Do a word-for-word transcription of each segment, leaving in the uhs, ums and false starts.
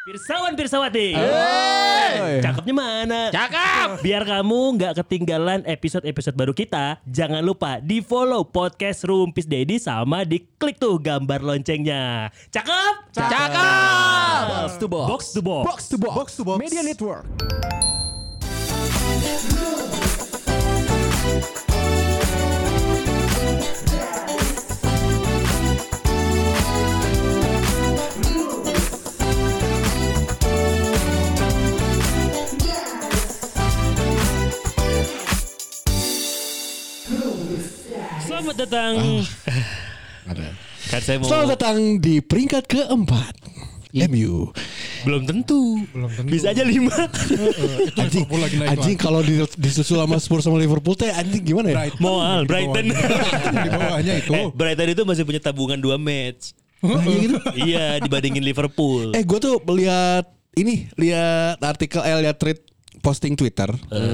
Pirsawan Pirsawati. Hey. Cakepnya mana? Cakep. Biar kamu gak ketinggalan episode-episode baru kita, jangan lupa di follow podcast Rumpis Dedi sama diklik tuh gambar loncengnya. Cakep? Cakep. Box to box. Box to box. Box to box. Box to box. Media Network. Selamat datang. Ada. Kan saya mau. Selamat datang di peringkat keempat. M U. Belum tentu. Belum tentu. Bisa aja lima. Anjing, Liverpool lagi naik anjing kalau di, disusul sama Spurs sama Liverpool teh anjing gimana ya? Brighton. Moal Di Brighton. bawahnya. Di bawahnya itu. Eh, Brighton itu masih punya tabungan dua match. Iya gitu. Iya, dibandingin Liverpool. Eh gue tuh lihat ini, lihat artikel, eh lihat tweet posting Twitter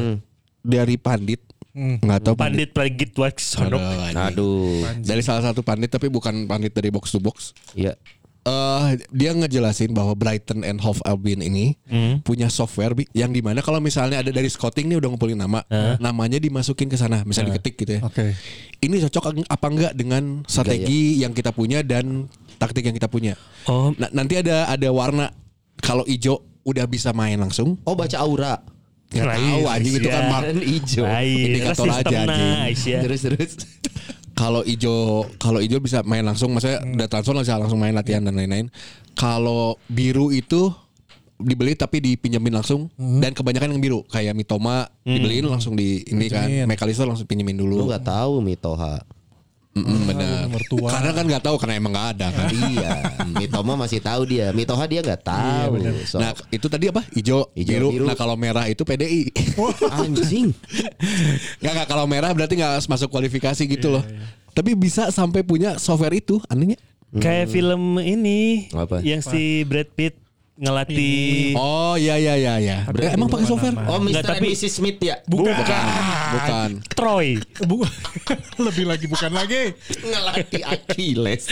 dari pandit. Nggak tahu Pandit Pragit Waksono. Aduh, Aduh. dari salah satu pandit tapi bukan pandit dari box to box. Iya. Eh dia ngejelasin bahwa Brighton and Hove Albion ini punya software Bi, yang dimana kalau misalnya ada dari scouting nih udah ngumpulin nama, namanya dimasukin ke sana, misalnya diketik gitu ya. Oke. Ini cocok apa enggak dengan strategi yang kita punya dan taktik yang kita punya. Oh, Nah, nanti ada ada warna, kalau hijau udah bisa main langsung. Oh, baca aura. Nggak tahu anjing itu kan ya. mark. Kan hijau. Baik, Indikator sistem aja, anjing. nice ya. Terus terus. Kalau hijau kalau hijau bisa main langsung, maksudnya udah transfer bisa langsung main latihan dan lain-lain. Kalau biru itu dibeli tapi dipinjemin langsung, dan kebanyakan yang biru kayak Mitoma dibeliin langsung di ini kan, Pinjemin. McAllister langsung pinjemin Lu dulu. nggak tahu Mitoha. Mm-mm, benar. mertua. Karena kan nggak tahu karena emang nggak ada kan. Iya. Mitomo masih tahu dia. Mitoha dia nggak tahu. So, Nah itu tadi apa? Hijau, Hijau, biru. biru. Nah kalau merah itu P D I. anjing. Nggak nggak kalau merah berarti nggak masuk kualifikasi gitu loh. Tapi bisa sampai punya software itu, anehnya. Kayak film ini Apa? yang si Brad Pitt ngelatih. Oh iya iya iya iya. Eh, emang pakai software? Oh, Nggak, mister tapi- and missus Smith ya. Bukan. Bukan. Troy. Bu- lebih lagi bukan lagi. Ngelatih Achilles.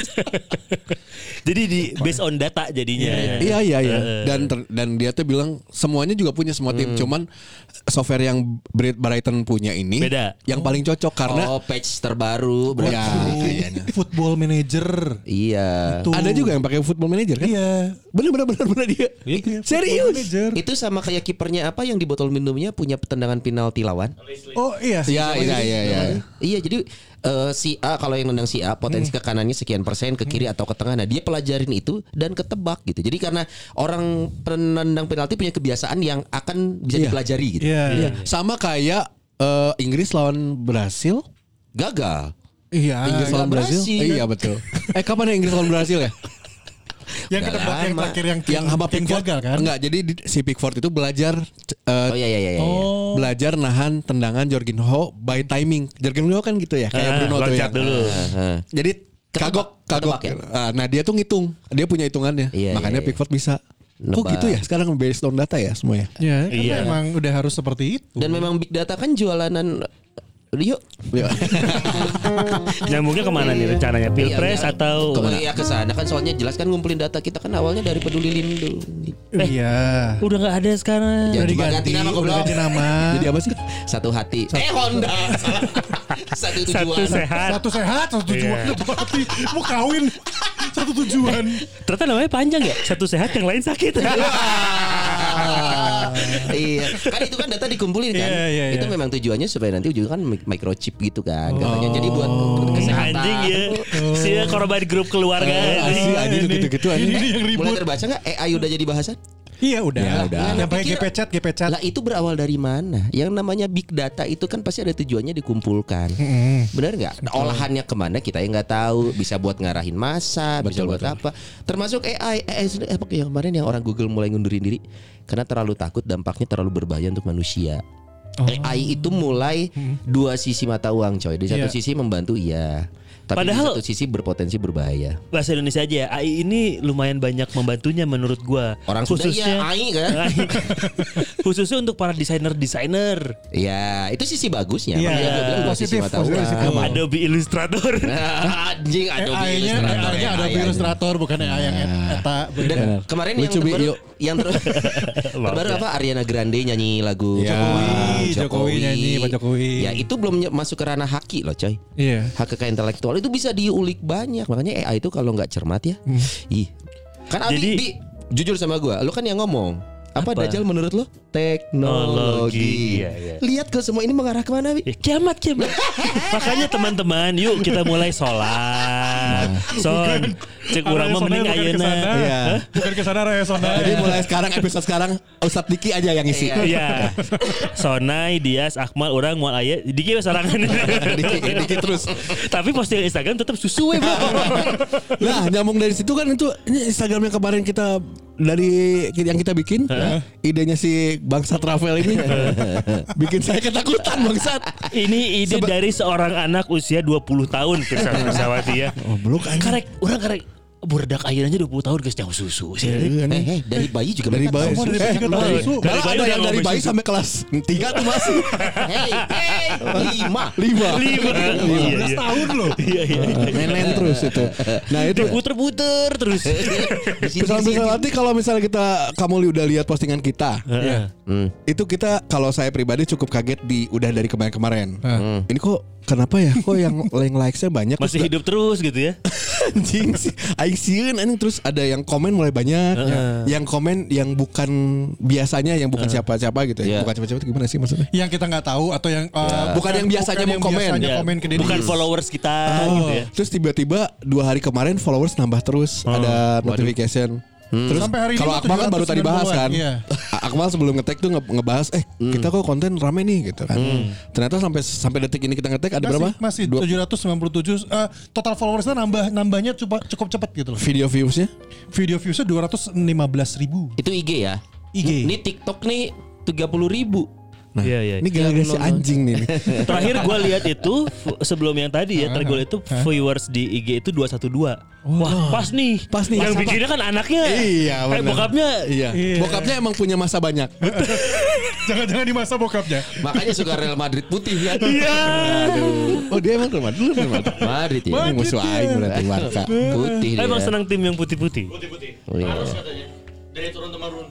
Jadi di based on data jadinya. Iya iya iya. Dan ter- dan dia tuh bilang semuanya juga punya semua tim, cuman software yang Brit- Brighton punya ini Beda. yang paling cocok karena Oh, patch terbaru. ya, Berarti. kayaknya. Football manager. Iya. Tuh. Ada juga yang pakai Football Manager kan? Iya. Bener bener bener bener dia. Football Serius. manager. Itu sama kayak kipernya apa yang di botol minumnya punya tendangan penalti lawan? Oh iya. Iya iya iya iya. Iya, jadi eh, si A kalau yang nendang si A potensi ke kanannya sekian persen, ke kiri atau ke tengah. Nah, dia pelajarin itu dan ketebak gitu. Jadi karena orang penendang penalti punya kebiasaan yang akan bisa Iya. dipelajari gitu. Iya. Iya. Sama kayak eh, Inggris lawan Brasil. Gagal. Iya. Inggris lawan Brasil. berhasil. Iya betul. Eh kapan ya Inggris lawan Brasil ya? Yang Udah ketebak yang lama. terakhir yang Yang sama yang Pickford gagal kan? Enggak, jadi di- si Pickford itu belajar eh, Oh iya iya iya. iya. Oh. belajar nahan tendangan Jorginho by timing. Jorginho kan gitu ya, kayak Ah, Bruno tuh ya. loncat dulu. Heeh. Jadi Ketebak, kagok kagok. ketebak ya? Ah, nah dia tuh ngitung, dia punya hitungannya. Iya, Makanya iya, iya. Pickford bisa. Oh Nebak. gitu ya, sekarang based on data ya semuanya. Iya, kan Iya. memang udah harus seperti itu. Dan memang big data kan jualanan. Yuk. Ya. Nyambungnya kemana nih rencananya? Pilpres Iya, iya. atau Kemana ya ke sana kan, soalnya jelas kan ngumpulin data kita kan awalnya dari Peduli Lindungi. Iya. udah nggak ada sekarang? Ya, Udah coba diganti, ganti nama udah goblok. ganti nama. Jadi apa sih? Satu hati. Eh Honda. Satu tujuan. Satu sehat. Satu sehat, satu tujuan. Iya. Berarti mau kawin. Satu tujuan. Ternyata namanya panjang ya. Satu sehat yang lain sakit. Iya, kan itu kan data dikumpulin kan. Iya, iya, Itu iya. memang tujuannya supaya nanti ujungnya kan mic- microchip gitu kan katanya. Jadi buat kesehatan. Anjing ya. Si korban grup keluarga. Asli anjing gitu-gitu Ini anjing. yang Mulai ribut. terbaca nggak A I udah jadi bahasan? Iya udah. Ya, udah. Yang pakai Pikir- G P chat, G P chat. Lah itu berawal dari mana? Yang namanya big data itu kan pasti ada tujuannya dikumpulkan. Benar nggak? Nah, olahannya kemana kita yang nggak tahu. Bisa buat ngarahin massa, bisa Betul, buat betul. apa. Termasuk A I. A I eh, apa yang kemarin yang orang Google mulai ngundurin diri karena terlalu takut dampaknya terlalu berbahaya untuk manusia. A I itu mulai dua sisi mata uang, coy. Di satu Iya. sisi membantu, iya. Tapi Padahal- di satu sisi berpotensi berbahaya. Bahasa Indonesia aja ya. A I ini lumayan banyak membantunya menurut gua. Orang sudah ya A I kan. Khususnya untuk para desainer-desainer. Ya, itu sisi bagusnya. Iya, Makanya gua bilang dua sisi positif, mata positif, uang. positif. Apa? Adobe Illustrator. Anjing Adobe A I-nya Illustrator. A I-nya Adobe A I. Illustrator bukan A I yang eta. Dan kemarin yang Lucu, Bi, terbaru yuk. yang ter terbaru ya. apa Ariana Grande nyanyi lagu Ya. Jokowi, Jokowi nyanyi, Pak Jokowi. Ya itu belum ny- masuk ke ranah haki loh coy. Iya. Hak kekayaan intelektual itu bisa diulik banyak. Makanya A I itu kalau nggak cermat ya. Hmm. Ih. Kan Abi, Jadi- Bi, jujur sama gua, lu kan yang ngomong. Apa, Apa? Dajjal menurut lo? Teknologi, Teknologi. iya, iya. Lihat ke semua ini mengarah kemana, Bi? Ya, kiamat kiamat. Makanya teman-teman, yuk kita mulai sholat. Son, cek urang mah mending ayeuna. Iya. Bukan ke sana Raya Sona. Jadi mulai sekarang episode sekarang Ustadz Diki aja yang isi. Iya. Sonai, Dias, Akmal, orang mau aya. Diki we sorangan. Diki, Diki terus. Tapi posting Instagram tetap susu we, Bro. Nah, nyambung dari situ kan itu ini Instagram yang kemarin kita dari yang kita bikin, idenya si Bangsa Travel ini bikin saya ketakutan bangsat. Ini ide Seba- dari seorang anak usia dua puluh tahun Pirsa Pirsawati ya. Oh, belum kan? Karek, orang karek budak ayeuna aja dua puluh tahun geus nyaho susu. Iya, Sih. Eh, eh, dari bayi juga Dari mereka bayi. tahu. dari bayi juga Eh, tahu susu. Malah Dari bayi ada udah yang dari ngomong bayi susu. sampai kelas tiga tuh masih. Hey, hey, lima. Lima. Lima. Iya, iya. Tahun loh. Iya, iya. Nenen terus itu. Nah itu Puter-puter terus. Di sini, di sini. Misal-misal nanti kalau misalnya kita kamu udah lihat postingan kita, Heeh. Hmm. itu kita kalau saya pribadi cukup kaget di udah dari kemarin-kemarin. Hmm. Ini kok kenapa ya? Kok yang yang likes-nya banyak? Masih Terus hidup terus gitu ya. anjing sih. Aing sieun anjing terus ada yang komen mulai banyak, yang komen yang bukan biasanya, yang bukan siapa-siapa gitu ya. Iya. Bukan siapa-siapa itu gimana sih maksudnya? Yang kita nggak tahu atau yang uh, Bukan yang biasanya mau yang komen. biasanya Ya, komen ke Deddy. bukan followers kita Oh, gitu ya. terus tiba-tiba dua hari kemarin followers nambah terus, ada notification. Terus Sampai hari ini kalau mah Akmal kan baru tadi bahas kan, tujuh ratus sembilan A- puluhan, Akmal sebelum ngetek tuh nge- ngebahas, eh kita kok konten rame nih gitu kan. Ternyata sampai sampai detik ini kita ngetek ada Masih, berapa? masih Dua- tujuh ratus sembilan puluh tujuh uh, total followersnya nambah nambahnya cukup cukup cepat gitu loh. video viewsnya. Video viewsnya dua ratus lima belas ribu. Itu I G ya. I G. Ini TikTok nih tiga puluh ribu. Nah, Iya, iya. ini gara-gara si anjing nih. nih. Terakhir gue lihat itu f- sebelum yang tadi ya, terakhir gue lihat itu viewers di I G itu dua ratus dua belas. Wah, pas nih. Pas nih. Yang Pas apa? bikinnya kan anaknya. Iya, Eh, benar. bokapnya. Iya. Bokapnya emang punya masa banyak. Jangan-jangan di masa bokapnya. Makanya suka Real Madrid putih ya. Iya. Oh dia emang rumah dulu rumah. Madrid ya. Ini musuh aing berarti Barca. Putih dia. Emang senang tim yang putih-putih. Oh, iya. Dari turun temurun.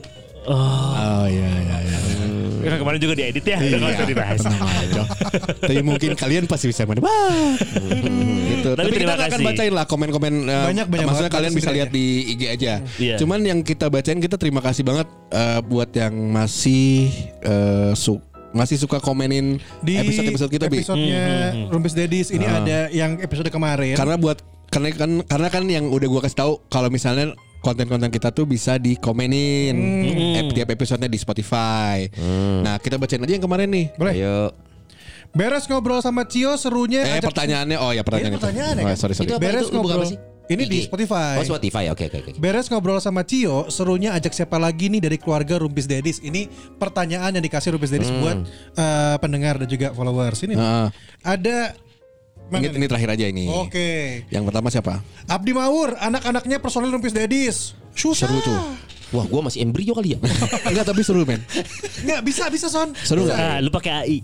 Oh iya iya iya. Kan kemarin juga diedit ya. Iya. Kalau dibahas. Tenang aja. Tapi mungkin kalian pasti bisa menebak. Gitu. Tapi Tapi kita terima nggak akan kasih. bacain lah komen-komen. eh, Banyak, banyak Maksudnya banget, kalian bagus bisa juga lihat ya. di I G aja. Iya. Cuman yang kita bacain kita terima kasih banget eh, buat yang masih eh, su masih suka komenin Di episode-episode kita Bi. episode-nya Rumpis Dedis ini ada yang episode kemarin. Karena buat karena kan karena kan yang udah gua kasih tahu kalau misalnya konten-konten kita tuh bisa dikomenin eh, tiap episodenya di Spotify. Nah kita bacain aja yang kemarin nih. Boleh. Ayo. Beres ngobrol sama Cio serunya Eh ajak- pertanyaannya oh ya pertanyaan Ini itu. pertanyaan ya Oh, kan? sorry sorry. Itu apa Beres itu? Lu buka ngobrol. apa sih? Ini di I G? Spotify. Oh Spotify. Oke oke oke. Beres ngobrol sama Cio, serunya ajak siapa lagi nih dari keluarga Rumpis Dedis? Ini pertanyaan yang dikasih Rumpis Dedis buat eh, pendengar dan juga followers. Ini Heeh. ada Ini, mana ini nih? terakhir aja ini. Oke. Yang pertama siapa? Abdi Maur, anak-anaknya personil Rumpis Dedis. Susah. Seru tuh. Wah gua masih embrio kali ya. Enggak tapi seru men. Nggak bisa bisa Son. Seru nggak? Ah, lu pakai A I.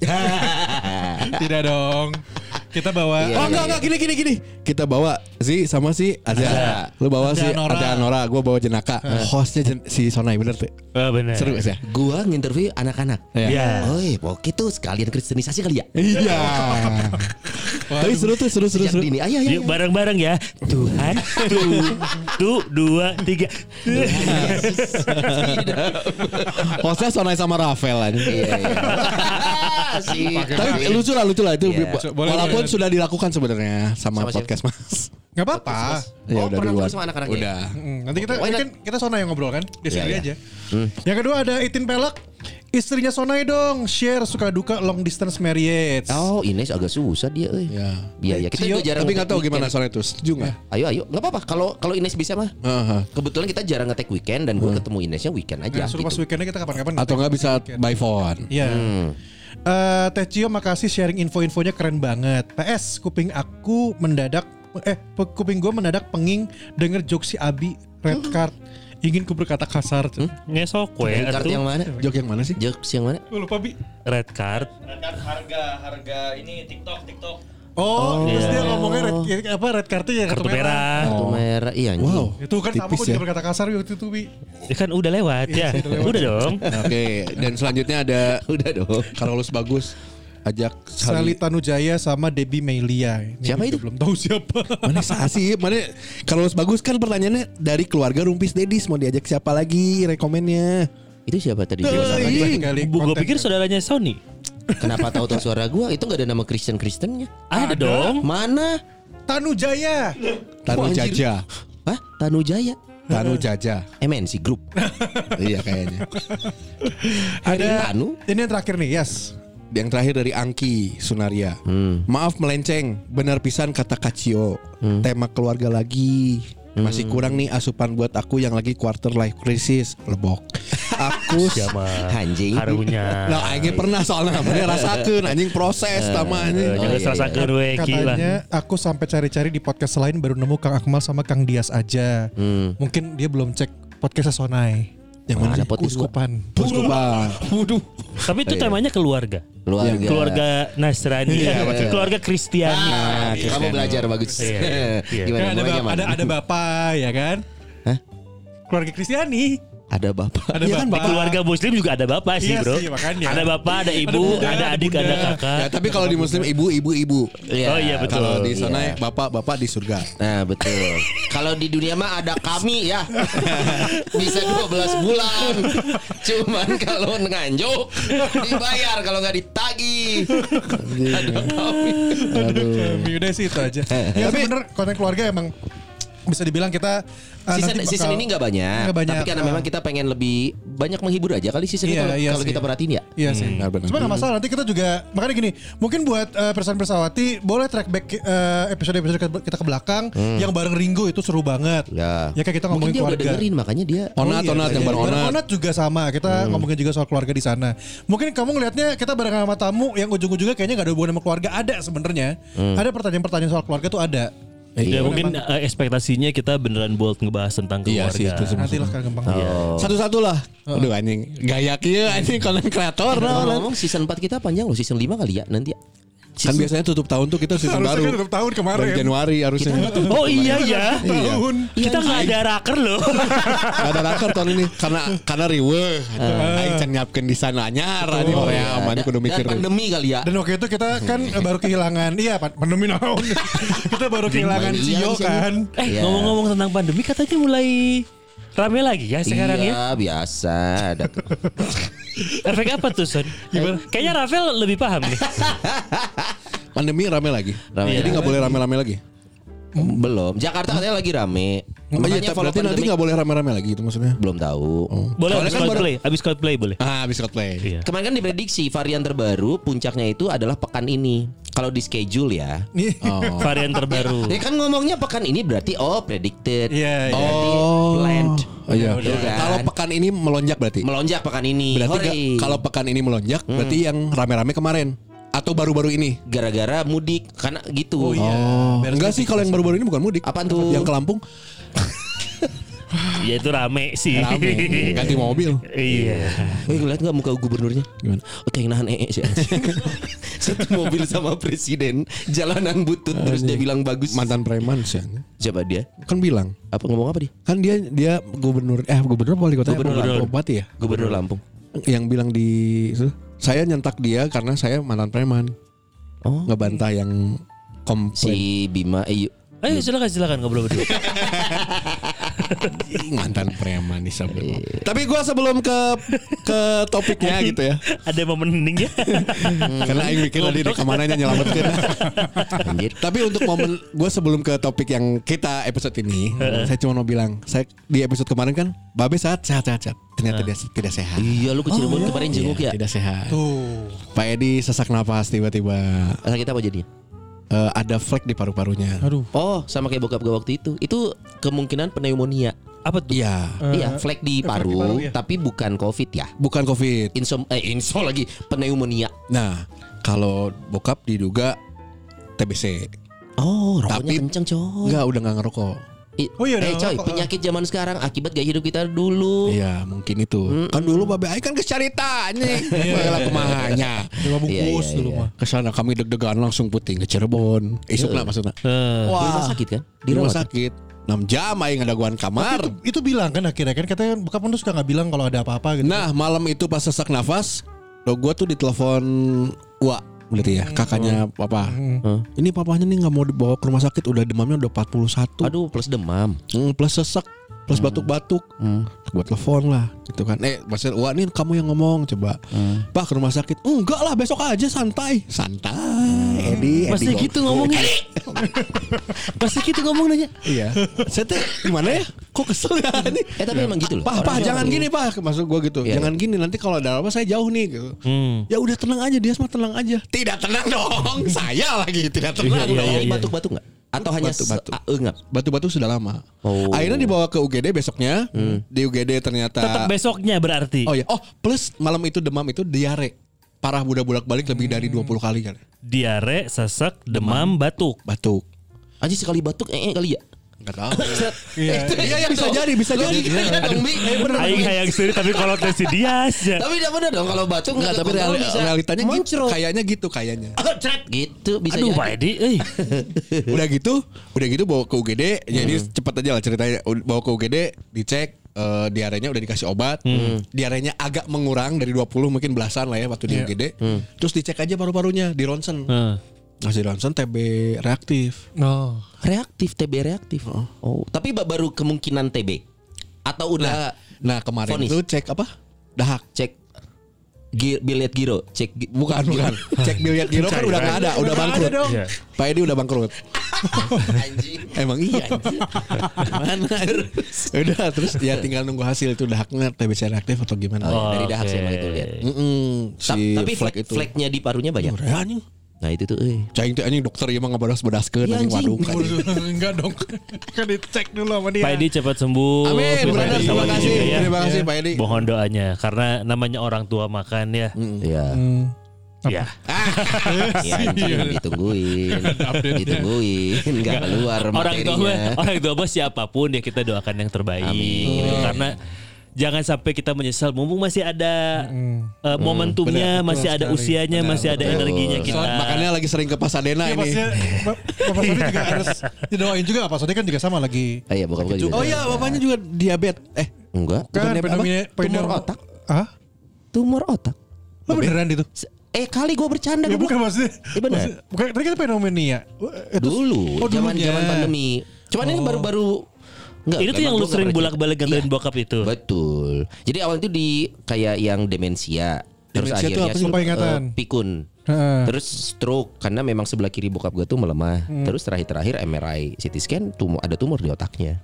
Tidak dong. Kita bawa. Iya. Oh enggak enggak gini gini gini. Kita bawa si sama si Azza. Azza. Lu bawa si Azza Nora. Azza Nora, gua bawa Jenaka. Hostnya Jen- si Sonai bener tuh. Oh, benar. Seru sih. Gua nginterview anak-anak. Iya. Oh iya, oke tuh sekalian kristenisasi kali ya. Iya. Tapi seru tuh seru seru Sejak seru. dini. Ayo ayo. Yuk bareng-bareng ya. Tuhan. Tuh, tuh dua, tiga. Hostnya Sonai sama Rafael aja. Iya iya. Asik. Tapi lucu lah lucu lah itu. Iya. Walaupun sudah dilakukan sebenarnya sama, Sama siapa? podcast Mas. Nggak apa-apa. Ya Oh, udah pernah duluan. ngobrol sama anak-anaknya? Udah. Hmm, nanti kita Why not? kan kita Sonai yang ngobrol kan. Di sini Iya, iya. aja. Yang kedua ada Itin Pelek. Istrinya Sonai dong. Share suka duka long distance marriage. Oh Ines agak susah dia. Eh. Ya. Iya ya kita Cio, juga jarang. Tapi nggak tahu nge-take gimana weekend. soal itu. Setuju nggak? Ayo ayo nggak apa-apa. Kalau kalau Ines bisa mah. Heeh. Kebetulan kita jarang nge-take weekend dan gue ketemu Inesnya weekend aja. Nah, suruh pas gitu. weekendnya kita kapan-kapan. Atau nggak bisa by phone. Iya. Eh, Teh Cio makasih sharing info-infonya keren banget. P S kuping aku mendadak eh pe- kuping gue mendadak penging denger jokes si Abi red card. Ingin ku berkata kasar. Hmm? Ngesok we Red card atuh. yang mana? Jok yang mana sih? Jokes yang mana? Lupa Bi. Red card. Kan harga harga ini TikTok TikTok. Oh, terus iya. dia ngomongnya red, apa red kartu ya Kartu merah. Kartu merah. Iya anjing. Wow. Itu kan sama Tipis kok juga ya. berkata kasar waktu itu Wi. Ya kan udah lewat ya. Udah dong. Oke, dan selanjutnya ada Udah dong. Carlos Bagus ajak Sali Tanujaya sama Debbie Melia. Ini Siapa juga itu? Belum tahu siapa. Mana sih? Mana Carlos Bagus kan pertanyaannya dari keluarga Rumpis Dedis mau diajak siapa lagi rekomennya? Itu siapa tadi? Banyak kali Gue konten. pikir saudaranya Sony. Kenapa tahu-tahu suara gua? Itu enggak ada nama Kristen-Kristennya. Ada dong. Mana? Tanujaya. Tanu Oh, anjir. Jaja. Hah? Tanujaya. Tanu Jaja. M N C Group. Iya kayaknya. Ada Tanu. ini yang terakhir nih, yes. Yang terakhir dari Angki Sunaria. Hmm. Maaf melenceng, benar pisan kata Kacio. Tema keluarga lagi. Masih kurang nih asupan buat aku yang lagi quarter life crisis. Lebok. Aku Siapa? Anjing. Harunya. Nah, aing pernah soalnya mana rasakeun anjing proses tama anjing. Jangan iya, serasakeun we gila. Katanya aku sampai cari-cari di podcast lain baru nemu Kang Akmal sama Kang Dias aja. Hmm. Mungkin dia belum cek podcastnya Sonai. Yang mana? Ada podcast gua. Uskupan. Puskupan. Waduh. Tapi itu temanya keluarga. Keluarga. Keluarga Nasrani, Iya, betul. keluarga Kristiani. Ah, kamu belajar bagus. Iya, iya. Gimana Kan ada, mulainya, bap- Man? ada ada bapak ya kan? Hah? Keluarga Kristiani. Ada bapak. Ada Iya kan, bapak. Keluarga Muslim juga ada bapak sih, Iya Bro. sih, makanya. Ada bapak, ada ibu, bunda, ada ada adik, bunda. ada kakak. Ya, tapi kalau di muslim ibu ibu ibu. Iya. Oh iya betul. Kalau di sana Iya. bapak bapak di surga. Nah betul. Kalau di dunia mah ada kami ya. Bisa dua belas bulan. Cuman kalau nganjuk dibayar, kalau nggak ditagih. Ada kami. Kami udah sih itu aja. Ya tapi bener konten keluarga emang bisa dibilang kita uh, Season, nanti bakal- season ini nggak banyak, Nggak banyak, tapi karena uh. memang kita pengen lebih banyak menghibur aja kali season ini Iya, kalau iya kalau sih. kita perhatiin ya. Iya sih. benar, benar. Cuma gak masalah nanti kita juga makanya gini, mungkin buat uh, Persan Persawati boleh track back uh, episode-episode ke- kita ke belakang yang bareng Ringo itu seru banget. Ya. Ya kayak kita Mungkin ngomongin dia udah keluarga. dengerin makanya dia. Onat iya, onat iya. yang bareng Bareng onat. Onat juga sama. Kita ngomongin juga soal keluarga di sana. Mungkin kamu ngelihatnya kita bareng sama tamu yang ujung-ujungnya kayaknya gak ada hubungan sama keluarga. Ada sebenarnya. Ada pertanyaan-pertanyaan soal keluarga tuh ada. Ya Iya. mungkin eh, ekspektasinya kita beneran bold ngebahas tentang Iya keluarga. sih, itu semua. Nanti lah kan gampang. Satu-satu lah. Aduh anjing. Gaya kieu anjing konten kreator. nah, nah. Ngomong season empat kita panjang loh, season lima kali ya nanti ya. Kan biasanya tutup tahun tuh kita season Harusnya baru. kan tutup tahun kemarin. Dari Januari harusnya. Oh iya ya. Iya. Tahun. Kita nggak ada raker loh. Gak ada raker tahun ini karena karena riweuh. Aing can nyiapkeun di sana anyar anjing hoream anjing kudu Dan mikir. pandemi kali ya. Dan waktu itu kita kan baru kehilangan, iya pan- pandemi naon. Kita baru kehilangan Iya, Cio iya. kan. Eh Iya. ngomong-ngomong tentang pandemi katanya mulai rame lagi ya sekarang ya. Iya biasa. Ada tuh. Efek apa tuh Son? Gimana? Kayaknya Rafael lebih paham nih. Pandemi rame lagi. Rame Jadi lagi. nggak boleh rame-rame lagi. Belum. Jakarta katanya lagi rame. Oh, iya, Makanya follow berarti nanti pandemi. nggak boleh rame-rame lagi itu maksudnya. Belum tahu. Boleh Soalnya abis kan baru- Coldplay, abis Coldplay boleh. Ah, habis Coldplay. Iya. Kemarin kan diprediksi varian terbaru puncaknya itu adalah pekan ini. Kalau di schedule ya. Nih. Oh. Varian terbaru. Ya kan ngomongnya pekan ini berarti oh predicted. Iya, iya. Berarti Oh. planned. Oh iya. Gitu kan. Kalau pekan ini melonjak berarti. Melonjak pekan ini. Berarti Hore. ga- kalau pekan ini melonjak berarti yang rame-rame kemarin atau baru-baru ini. gara-gara mudik karena gitu. Oh, iya. Oh, Beres enggak mudik. sih kalau yang baru-baru ini bukan mudik. Apaan tuh? Yang ke Lampung Ya itu rame sih. rame, ganti mobil. Iya. Eh ngeliat gak muka gubernurnya? Gimana? Oke yang nahan ee sih. Satu mobil sama presiden jalanan butut terus dia bilang bagus. Mantan preman sih. Siapa dia? Kan bilang. Apa ngomong apa dia? Kan dia dia gubernur eh gubernur apa wali kota Gubernur. apa bupati ya? Gubernur Lampung. Yang bilang di itu, saya nyentak dia karena saya mantan preman. Oh. Ngebantah yang komplain. Si Bima Ayu. Ayo silakan silakan ngobrol berdua. Ih, mantan preman nih sampai. Tapi gua sebelum ke ke topiknya gitu ya. Ada momen hening ya. Karena aing mikir tadi rekamannya nyelametkeun. Anjir. Tapi untuk momen gue sebelum ke topik yang kita episode ini, saya cuma mau bilang, saya di episode kemarin kan, Babe sehat, sehat, sehat, sehat. Ternyata dia tidak sehat. Iya lu ke Cirebon kemarin jenguk Iya, ya. tidak sehat. Tuh. Pak Edi sesak napas tiba-tiba. Sakit apa jadinya? Eh, ada flek di paru-parunya. Aduh. Oh sama kayak bokap gue waktu itu. Itu kemungkinan pneumonia. Apa tuh? Iya, Iya flek di flek di paru, paru, ya. tapi bukan covid ya. bukan COVID. Insom eh insom lagi pneumonia. Nah, kalau bokap diduga T B C. Oh rokoknya Tapi- kenceng coy. Enggak, udah nggak ngerokok. I- Oh iya, eh ada coy, rokok. penyakit zaman sekarang akibat gaya hidup kita dulu. Iya mungkin itu. Kan dulu babe aing kan ke carita anjing. Baheula kumahanya. Dua bungkus Iya, iya, dulu iya. mah. Kesana kami deg-degan langsung puting ke Cirebon. Isukna maksudna. Eh, Di rumah sakit kan? Di rumah sakit. enam jam aing ngadaguan kamar. Itu, itu bilang kan akhirnya kan katanya bokap pun tuh suka nggak bilang kalau ada apa-apa gitu. Nah malam itu pas sesak nafas, lo gue tuh ditelepon Wa berarti ya kakaknya papa. Ini papanya nih nggak mau dibawa ke rumah sakit, udah demamnya udah empat puluh satu. Aduh, plus demam. Hmm, plus sesak, plus batuk-batuk. Gue telepon lah gitu kan. Eh maksudnya Wa nih kamu yang ngomong coba. Pak ke rumah sakit. Enggak lah besok aja santai. Santai. Edi, Masih Edi gitu ngomongnya. Masih gitu ngomong nanya. Iya. Saya teh gimana ya? Kok kesel ya ini? Eh tapi emang gitu loh. Pak, pak Orang jangan Jawa gini pak, maksud gue gitu. Iya. Jangan gini nanti kalau ada apa saya jauh nih gitu. Hmm. Ya udah tenang aja dia mah tenang aja. Tidak tenang dong. Saya lagi tidak tenang. Iya, dong. iya, iya. Batuk-batuk nggak? Atau hanya Batuk-batuk. se- ah, enggak? Batu-batu sudah lama. Oh. Akhirnya dibawa ke U G D besoknya. Di U G D ternyata. Tetap besoknya berarti. Oh ya. Oh plus malam itu demam itu diare. Parah budak bolak balik lebih dari dua puluh kali kan. Diare, sesek, demam, batuk. Batuk. Aja sekali batuk eh, eh kali ya. Enggak tahu. Iya. Iya ya bisa jadi bisa jadi. Aing hayang sendiri tapi kalau tes si dia aja. Tapi tidak benar dong kalau batuk Enggak tapi kontrol reali- bisa realitanya gitu. muncrat. Kayaknya gitu kayaknya. Ah, cret gitu bisa Aduh jadi. Pak Edi, euy. Udah gitu, udah gitu bawa ke U G D. Jadi cepat aja lah ceritanya. Bawa ke U G D, dicek eh, diarenya udah dikasih obat. Diarenya agak mengurang dari dua puluh mungkin belasan lah ya waktu di U G D. Terus dicek aja paru-parunya di ronsen. Heeh. Ngasih ronsen T B reaktif. Oh. Reaktif T B reaktif. Oh, tapi ba- baru kemungkinan T B atau udah Nah kemarin Vonis. tuh cek apa? Dahak. cek gi- biliet giro, cek gi- Bukan bukan. Cek biliat giro kan udah nggak ada, udah Udah bangkrut. ada dong. Iya. Pak Edi udah bangkrut. anjing. Emang iya. anjing. Mana? Udah terus ya tinggal nunggu hasil itu dahaknya T B C reaktif atau gimana. Oh, dari dahak sih Oke. emang itu lihat. Mm-mm, Ta- si tapi flek flek itu. fleknya di parunya banyak. Ya, anjing. Nah itu tuh eh. Cing teh anjing dokter ieu mah ngabadas-badaskeun Iya, anjing anjing. waduh. Enggak dong. Kan dicek dulu sama dia. Pak Edi cepat sembuh. Amin, Terima brother. kasih Terima sama kasih. juga ya. Terima kasih Pak Edi. Mohon doanya karena namanya orang tua makan ya. Iya. Hmm. Ya. Iya anjing ditungguin. Ditungguin enggak keluar Orang tua mah, materinya. orang tua mah siapapun ya kita doakan yang terbaik. Amin. Gitu. Karena jangan sampai kita menyesal. Mumpung masih ada eh, momentumnya, Benar, masih ada sekali. usianya, masih ada betul. energinya kita. Makanya lagi sering ke Pasadena Ya, ini. maksudnya Bap- Bapak Sodi juga harus didoain juga. Pak Sodi kan juga sama lagi. Ah, iya bokap gua juga. Oh iya, bapaknya juga diabetes. Eh, Enggak. Bukan Kan dia apa? fenomena Tumor otak. Ah? Tumor otak. Lo beneran itu? Se- Eh kali gue bercanda Ya goblok. bukan maksudnya. Iya, benar. maksudnya- Bukan tadi kan pneumonia. Itu Dulu, Oh, zaman dulunya. zaman pandemi. Cuman ini baru-baru enggak. Itu tuh yang memang lu gua sering nggak pernah bolak-balik cek. nganterin Iya, bokap itu. Betul. Jadi awal itu di kayak yang demensia. Terus Demensia tuh akhirnya apa sih? Lupa ingatan. eh, pikun. Heeh. Terus stroke karena memang sebelah kiri bokap gue tuh melemah. Terus terakhir-terakhir M R I, C T scan, tumor ada tumor di otaknya.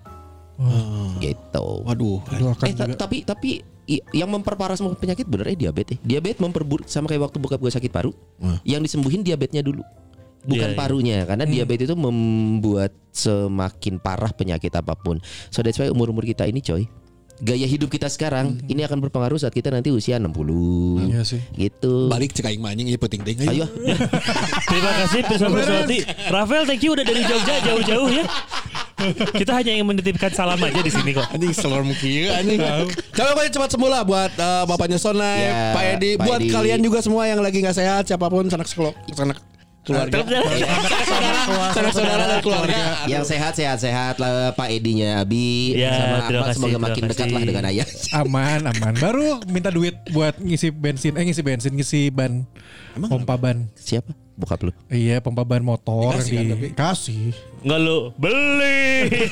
Gitu. waduh. Doakan Eh ta- juga. tapi tapi i- yang memperparah semua penyakit bener eh diabetes. Diabetes memperburuk sama kayak waktu bokap gue sakit paru. Yang disembuhin diabetesnya dulu. Bukan Iya, iya. parunya karena diabetes itu membuat semakin parah penyakit apapun. So that's why umur-umur kita ini coy. Gaya hidup kita sekarang ini akan berpengaruh saat kita nanti usia enam puluh. Iya sih. Gitu. Balik cek aing mah anjing ieu penting ting. Ayo. Terima kasih Pirsa Purswati. Rafael, thank you udah dari Jogja jauh-jauh ya. Kita hanya ingin menitipkan salam aja di sini kok. Anjing selor kieu anjing. Coba pokoknya cepat sembuh lah buat eh, bapaknya Sonai, Ya, Pak Edi, Pak buat Edi. kalian juga semua yang lagi nggak sehat, siapapun sanak sekolah, sanak keluarga. Sanak-saudara dan keluarga. Yang sehat sehat sehat lah Pak Edinya Abi Ya, sama terima Ahmad kasih, semoga terima makin dekat kasih. lah dengan ayah. Aman, aman. Baru minta duit buat ngisi bensin, eh ngisi bensin, ngisi ban, pompa ban. Siapa? Bokap lu. Iya, pompa ban motor Dikasih kan, tapi? dikasih. Enggak lu beli.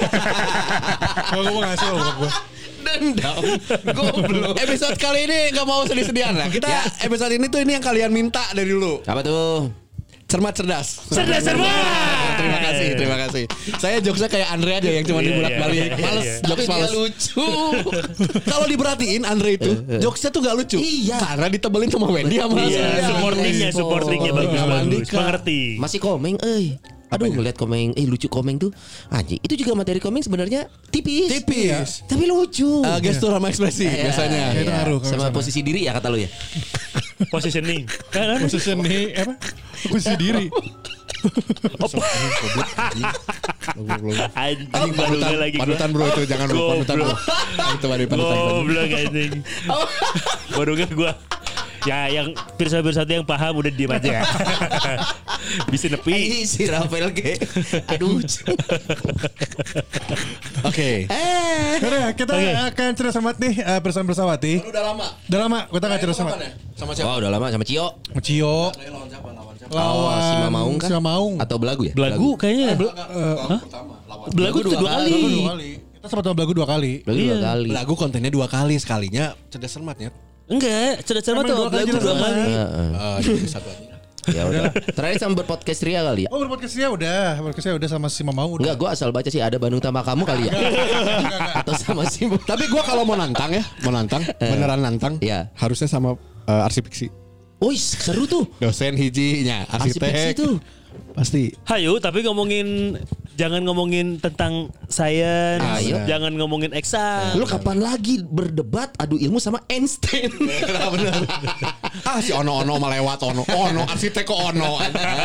Kalau gue mau ngasih loh bokap gue. Dendam. Goblok. Episode kali ini nggak mau sedih-sedihan lah. Kita episode ini tuh ini yang kalian minta dari dulu. Apa tuh? Cermat cerdas. Cerdas cermat. Terima kasih, terima kasih. Saya jokesnya kayak Andre aja yang cuma Iya, dibulak-balik. iya, iya, Males, iya. Tapi jokes dia males. lucu. Kalau diperhatiin Andre itu jokesnya tuh gak lucu. Iya. Karena ditebelin sama Wendy sama Iya, Surya. supportingnya, supportingnya bagus Sama bagus. Andika. Mengerti. Masih komeng, eh. Aduh ngeliat komeng, eh lucu komeng tuh. Anjing, itu juga materi komeng sebenarnya tipis. Tipis. Tapi lucu. Eh, gestur sama ekspresi Iya, biasanya. iya. Itu ngaruh kalau Sama sana. posisi diri ya kata lu ya. Positioning. Kan? Posisi nih apa? Posisi diri. Anjing barunya lagi gua. Panutan bro itu jangan bro, panutan bro. Itu baru panutan. Goblok anjing. Barunya gua. Ya yang pirsa-pirsa yang paham udah diem aja. Bisa nepi. Ih, si Rafael ke. Aduh. Oke. Udah, kita akan cerita semat nih uh, Persan Bersawati. Udah lama. Udah lama kita nggak cerita semat. Sama siapa? Oh, udah lama sama Cio. Cio. Lawan siapa? Lawan siapa? Lawan Si Mamaung kan? Si Mamaung. Atau Belagu ya? Belagu kayaknya. Pertama lawan. Belagu tuh dua kali. Belagu dua kali. Kita sempat sama Belagu dua kali. Belagu dua Iya. kali. Lagu kontennya dua kali, sekalinya cerdas cermatnya. Enggak, cerdas-cermat Emang tuh dua kali Belagu cerdas dua cermat. kali. Eh, jadi satu aja. Ya udah. Terakhir sama berpodcast Ria kali ya? Oh berpodcastnya udah. Podcastnya udah sama si Mamaung. Enggak, gue asal baca sih ada Bandung Tanpa Kamu kali ya. Atau sama si Tapi gue kalau mau nantang ya, mau nantang, beneran nantang, Iya. harusnya sama uh, arsipiksi. Wih, seru tuh. Dosen hijinya, Arsipiksi arsitek. tuh. Pasti. Hayu, tapi ngomongin jangan ngomongin tentang sains, Ayo. jangan ngomongin eksak. Lu kapan lagi berdebat adu ilmu sama Einstein? Bener. Ah si Ono Ono melewat Ono. Ono arsitek kok Ono.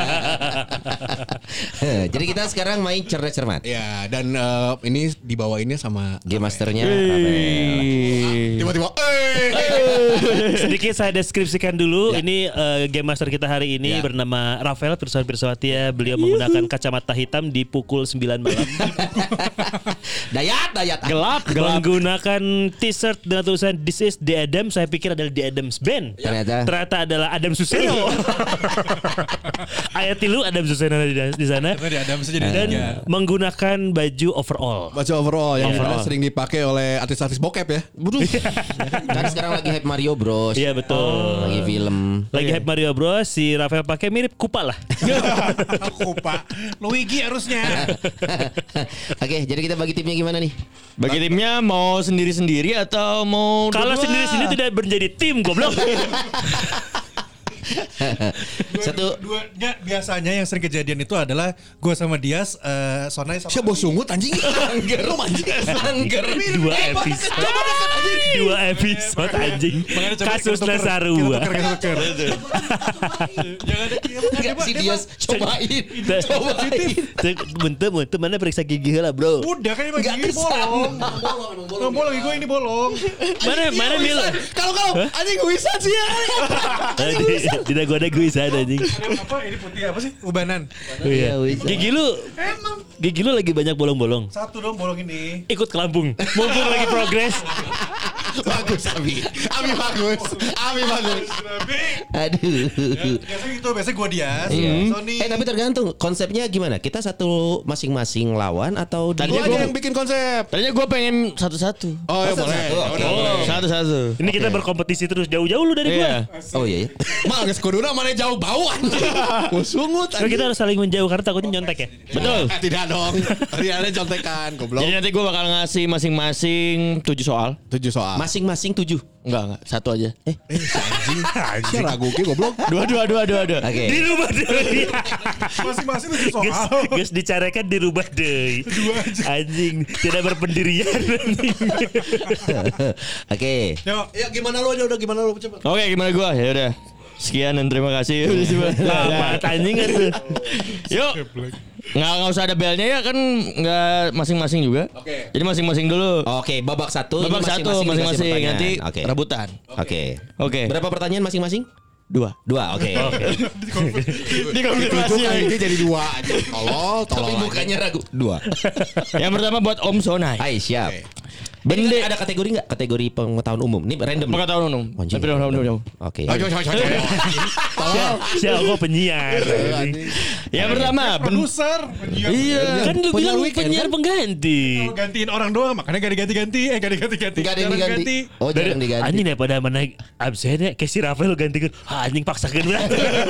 Jadi kita sekarang main cerdas cermat. Ya dan uh, ini dibawainnya sama Game masternya Rafael. tiba-tiba eh Sedikit saya deskripsikan dulu. Ini uh, game master kita hari ini Ya. bernama Rafael Pirsawan Pirsawati. Beliau menggunakan kacamata hitam di pukul sembilan malam. Dayat, dayat. Gelap, menggunakan t-shirt dengan tulisan This is The Adam. Saya pikir adalah The Adams Band. Ternyata. Ternyata adalah Adam Suseno. Ayat tilu Adam Suseno di, di sana. Tadi ada bisa jadi Dan tiga. menggunakan baju overall. baca overall yang Overall. mana sering dipakai oleh artis-artis bokep ya. Kan sekarang lagi hype Mario Bros. Iya betul. Lagi film. Lagi hype Mario Bros. Si Rafael pakai mirip Kupa lah. Aku pak Luigi harusnya. Oke, jadi kita bagi timnya gimana nih? Bagi timnya mau sendiri-sendiri atau mau Kalau dua-dua? sendiri-sendiri tidak menjadi tim goblok. Satu. Dua, nggak, biasanya yang sering kejadian itu adalah gue sama Dias, uh, Sonai sama Siapa bos sungut anjing? Angger lu anjing. Angger. Dua episode. Dua episode anjing. Makanya coba Kasus kita tuker, Nasarua. kita tuker, kita tuker. Jangan ada Enggak si Dias cobain. Cobain. Bentuk bentuk mana periksa gigi lah bro. Udah kan emang Nggak gini kesana. bolong. Bolong bolong gue ini bolong. Mana mana Mil? Kalau kalau anjing bisa sih ya. Tidak gua ada gue sana anjing. Apa ini putih apa sih? Ubanan. Iya. wis. Gigi lu Emang gigi lu lagi banyak bolong-bolong. satu dong bolong ini. Ikut ke Lampung. Mumpung lagi progres. Bagus Abi. Abi bagus. Abi bagus. Aduh. Biasanya gitu, biasanya gue Dias, Iya. Sony. Eh tapi tergantung konsepnya gimana? Kita satu masing-masing lawan atau Lu dua? aja yang bikin konsep. Tadinya gue pengen satu-satu. Oh ya boleh. Satu, oke. Oh. Satu-satu. Ini kita berkompetisi terus jauh-jauh lu dari Iya. gua. Oh iya. iya. Mal geus kuduna mana jauh bau anjing. Gua sungut Kan kita harus saling menjauh karena takutnya nyontek ya. Betul. Eh, tidak dong. Riana contekan goblok. Jadi nanti gue bakal ngasih masing-masing tujuh soal. Tujuh soal. Masing-masing tujuh. Enggak, enggak. Satu aja. Eh, Eh si anjing. Si ragu ki goblok. dua, dua, dua, dua, dua. Oke. Dirubah deh. Masing-masing tujuh soal. Gus, Gus dicarekan dirubah deh. Anjing tidak berpendirian. anjing. Oke. Yuk, Ya gimana lu aja udah gimana lu cepet. Oke, gimana gue? Ya udah. Sekian dan terima kasih. Lama anjing kan tuh. Yuk. Nggak, nggak usah ada belnya ya kan nggak masing-masing juga. Oke. Jadi masing-masing dulu. Oke, babak satu. ini Babak satu dikasih masing-masing pertanyaan. nanti Oke. rebutan. Oke. Oke. Berapa pertanyaan masing-masing? Dua. Dua. Oke. Tujuh aja jadi dua aja. Tolol, tolol. Tapi aja. bukannya ragu. Dua. Yang pertama buat Om Sonai. Hai, siap. Bende- Ini kan ada kategori nggak? Kategori pengetahuan umum. Ini random. Pengetahuan umum. Anjing. Tapi udah, udah, udah. Oke. Ayo, ayo, ayo, ayo. Tolol. Siapa gua penyiar. anjing. Yang pertama, ben- produser. penyiar. iya. Kan lu Penyiar bilang weekend, penyiar kan? pengganti. Kalau gantiin orang doang, makanya gak diganti-ganti. Eh gak diganti-ganti. Enggak ada yang Jarang diganti. Oh, Dari jarang diganti. anjing daripada mana absen ya kayak si Rafael lu gantikan. Ah, anjing paksakeun berat.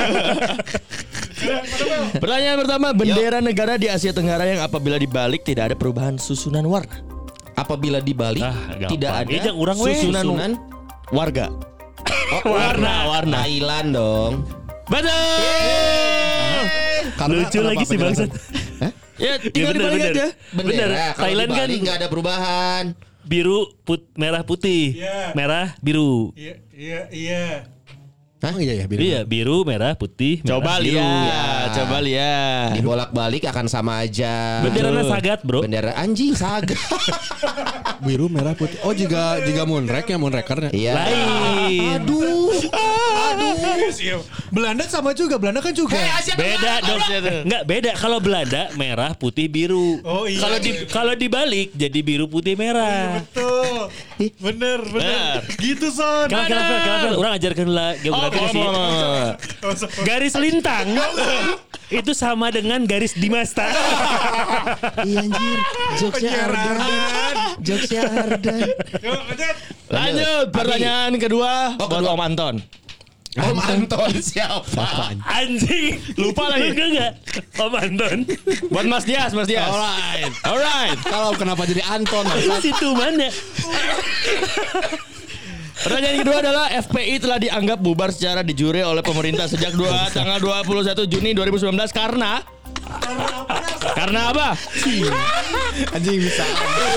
Pertanyaan pertama, bendera negara di Asia Tenggara yang apabila dibalik tidak ada perubahan susunan warna. Apabila dibalik Ah, gampang. tidak ada Ini yang urang we. susunan Susunan warga. oh, warna warna Thailand dong. Betul. Karena- Lucu kenapa lagi sih penjelasan? bangsat. Ya, Iya tinggal bener dibalik bener. aja. Bener. Bendera kalau Thailand kan dibalik nggak ada perubahan. biru put merah putih. Iya. Merah biru. Iya, iya, iya. Hah? Iya ya, biru. Iya, biru, merah, putih, merah, Coba biru. lihat, coba lihat. Dibolak-balik akan sama aja. Benderanya sagat, bro. Bendera anjing saga. Biru, merah, putih. Oh, jika jika Moonrek ya Moonrekernya. Iya. Lain. Aduh. Belanda sama juga, Belanda kan juga. Beda dong. Enggak beda. Kalau Belanda merah, putih, biru. Oh, iya. Kalau di kalau dibalik jadi biru, putih, merah. Betul. Bener, bener. Gitu Son. Kalau kenapa kenapa orang ajarkan lah geografi Oh, sih. oh, oh, oh. Garis lintang itu sama dengan garis di masta. Iya anjir. Jokesnya Ardan. Jokesnya Ardan. Yuk, lanjut. Lanjut pertanyaan kedua Oh, buat kedua. Om Anton. Om Anton siapa? Anjing, Lupa lagi. Enggak enggak. Om Anton. Buat Mas Dias, Mas Dias. Alright. Alright. Kalau kenapa jadi Anton? Situ mana? Pertanyaan kedua adalah F P I telah dianggap bubar secara de jure oleh pemerintah sejak dua, tanggal dua puluh satu Juni dua ribu sembilan belas karena karena apa? Anjing bisa.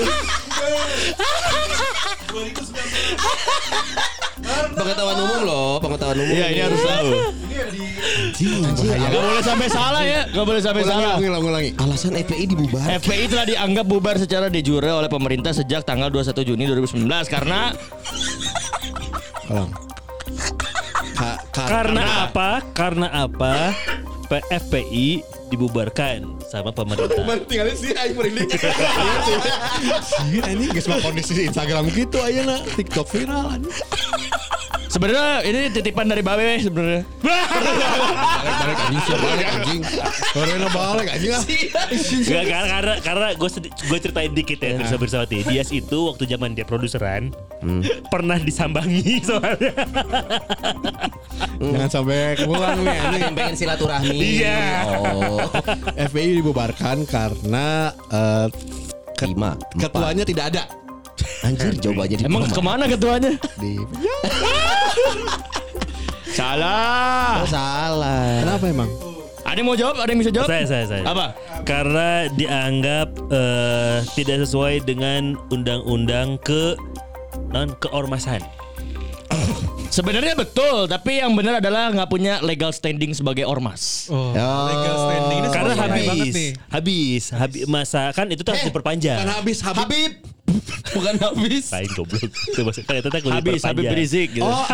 Pengetahuan umum loh, pengetahuan umum. Iya, ini harus tahu. Gak boleh sampai salah ya, gak boleh sampai salah. Ulangi, ulangi, ulangi. Alasan F P I dibubarkan. F P I telah dianggap bubar secara de jure oleh pemerintah sejak tanggal dua puluh satu Juni dua ribu sembilan belas karena Ulang. Ka- ka- Karena apa? Karena apa? P- F P I dibubarkan sama pemerintah. tinggalin sih aing merinding. Sih ini geus mah kondisi Instagram gitu ayeuna TikTok viral anjing. sebenarnya ini titipan dari Babe sebenarnya. Balik anjing siapa balik anjing. Korena balik anjing ah. Enggak, karena karena, karena gue gue ceritain dikit ya Tirsa Bersawati. Dias itu waktu zaman dia produseran pernah disambangi soalnya. Jangan sampai pulang nih anjing. Yang pengen silaturahmi. Iya. Oh. F P I dibubarkan karena eh, ket- Lima, empat. ketuanya tidak ada Anjir, coba aja di Emang kemana ketuanya? di. Salah. Oh, salah. Kenapa emang? Ada yang mau jawab? Ada yang bisa jawab? Saya saya saya. Apa? Karena dianggap eh, tidak sesuai dengan undang-undang ke non keormasan. Sebenarnya betul, tapi yang benar adalah nggak punya legal standing sebagai ormas. Oh, Oh. legal standing ini Karena soalnya habis, banget nih. habis, habis masa kan itu tuh harus diperpanjang. Kan habis habis. Habib. Bukan habis. Lain goblok. Itu maksudnya itu tuh kudu Habis, Habib diperpanjang. Rizik gitu. Oh,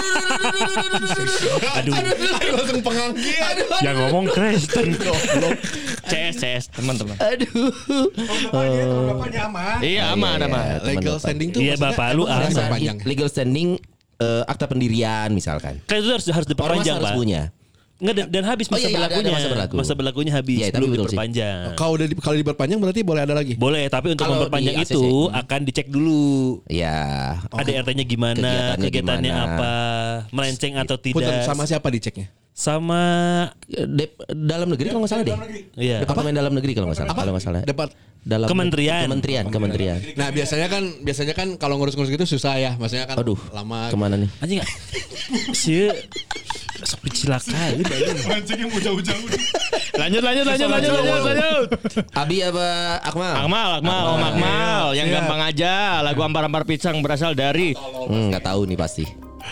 Aduh, langsung penganggian. yang ngomong Kristen. C S, C S, teman-teman. Aduh. Bapaknya, teman bapaknya aman. Iya, aman, iya, aman. iya. Legal standing tuh Iya, maksudnya bapak lu emang harus aman. diperpanjang. Legal standing eh, akta pendirian misalkan. Kan itu harus harus Ormas diperpanjang, harus Pak. punya. Enggak dan, dan habis Oh, masa iya, iya, ada- ada berlakunya. masa berlaku. Masa berlakunya habis Iya, tapi belum betul sih. diperpanjang. Kalau udah di- kalau diperpanjang berarti boleh ada lagi. Boleh, tapi untuk Kalau memperpanjang di A C C. itu akan dicek dulu. Ya. Ada R T-nya gimana, Kegiatannya kegiatannya gimana. apa, melenceng atau tidak. Punten, sama siapa diceknya? Sama Dep- dalam negeri kalau nggak salah deh. iya. Departemen dalam negeri kalau nggak salah. Kalau nggak salah. Dapat. Dalam Kementerian. Kementerian, kementerian. Nah biasanya kan biasanya kan kalau ngurus-ngurus gitu susah ya, maksudnya kan Aduh, lama. kemana nih? Anjing enggak. Si sepi cilaka ini Mancing yang mau jauh-jauh. Lanjut, lanjut, lanjut, lanjut, lanjut, lanjut. Abi apa Akmal? Akmal, Akmal, Om Akmal. Yang gampang aja. Lagu Ampar-Ampar Pisang berasal dari Hmm, nggak tahu nih pasti.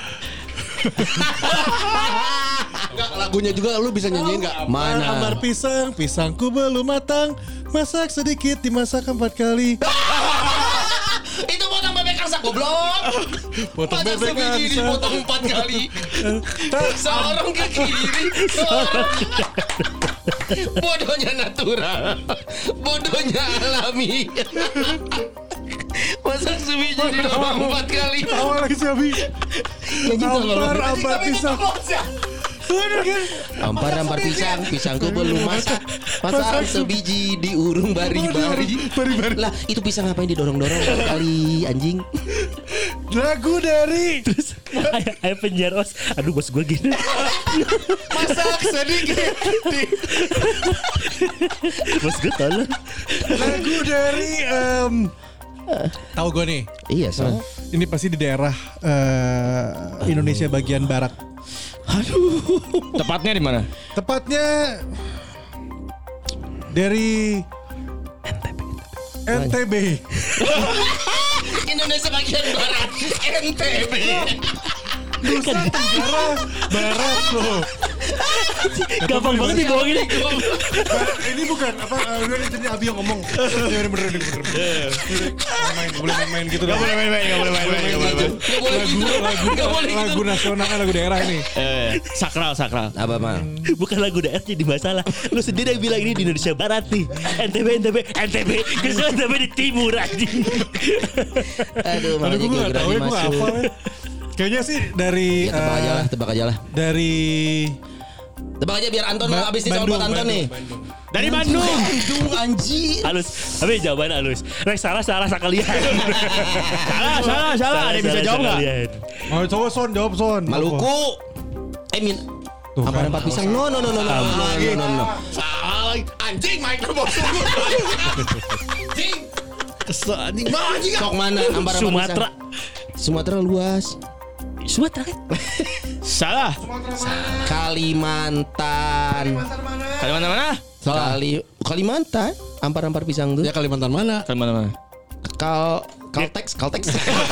Enggak, lagunya juga lu bisa nyanyiin enggak? Mana? Amar pisang, pisangku belum matang. Masak sedikit, dimasak empat kali. Itu potong bebek angsa goblok. Potong Masak bebek sebiji angsa. dipotong empat kali. Seorang ke kiri, seorang. Bodohnya natural, bodohnya alami. Masak sebiji dipotong empat kali. Awal lagi si Abi. Ampar, ampar pisang. Ampar-ampar pisang, pisangku belum masak. Masak sebiji diurung bari-bari. Bari-bari. Lah, itu pisang ngapain didorong-dorong kali anjing? Lagu dari terus ayo, ayo penyiar os. Aduh bos gue gini. Masak sedikit. Bos gue tolong. lagu dari em, tahu gue nih. Iya, so. Ini pasti di daerah eh, Indonesia bagian barat. tepatnya di mana? Tepatnya dari N T B. Indonesia bagian barat, N T B. Nusa Tenggara Barat loh. Gampang banget dibohongin. Ba- Ini bukan apa? uh, Udah jadi Abi yang ngomong. Ya bener bener bener. Main boleh main-main gitu. Gak boleh main-main, gak boleh main-main, gak boleh main. Gak boleh gitu. Lagu Gak boleh gitu. lagu nasional lagu daerah ini. Eh, sakral, sakral. Apa Mang? Bukan lagu daerah jadi masalah. Lu sendiri yang bilang ini di Indonesia Barat nih. N T B, N T B, N T B. Kesel N T B di timur anjing. Aduh, Aduh makanya gue gak tau geografi ya gue masuk. apa. Kayaknya sih dari Ya, tebak aja eh, lah, tebak aja lah. dari Tebak aja biar Anton Ba- abis ini sama Bandung, buat Anton nih. Bandung, Bandung. Dari Bandung. Bandung anjir. Halus. Tapi jawaban halus. Rek salah salah sekalian. Salah, salah, salah. Ada yang bisa jawab nggak? sekalian. Oh coba Son jawab Son. Maluku. Eh min. Tuh, Amparan kan. empat pisang. No no no no no. No lagi. no no. Salah lagi. Anjing main ke bos. Anjing. Kesel anjing. Mau anjing. Sok mana amparan empat Sumatera. pisang? Sumatera luas. Sumatera kan? Salah. Kalimantan. Kalimantan mana? Kali Kalimantan. Ampar-ampar pisang tuh. Ya Kalimantan mana? Kalimantan mana? Kal Kaltex, Kaltex.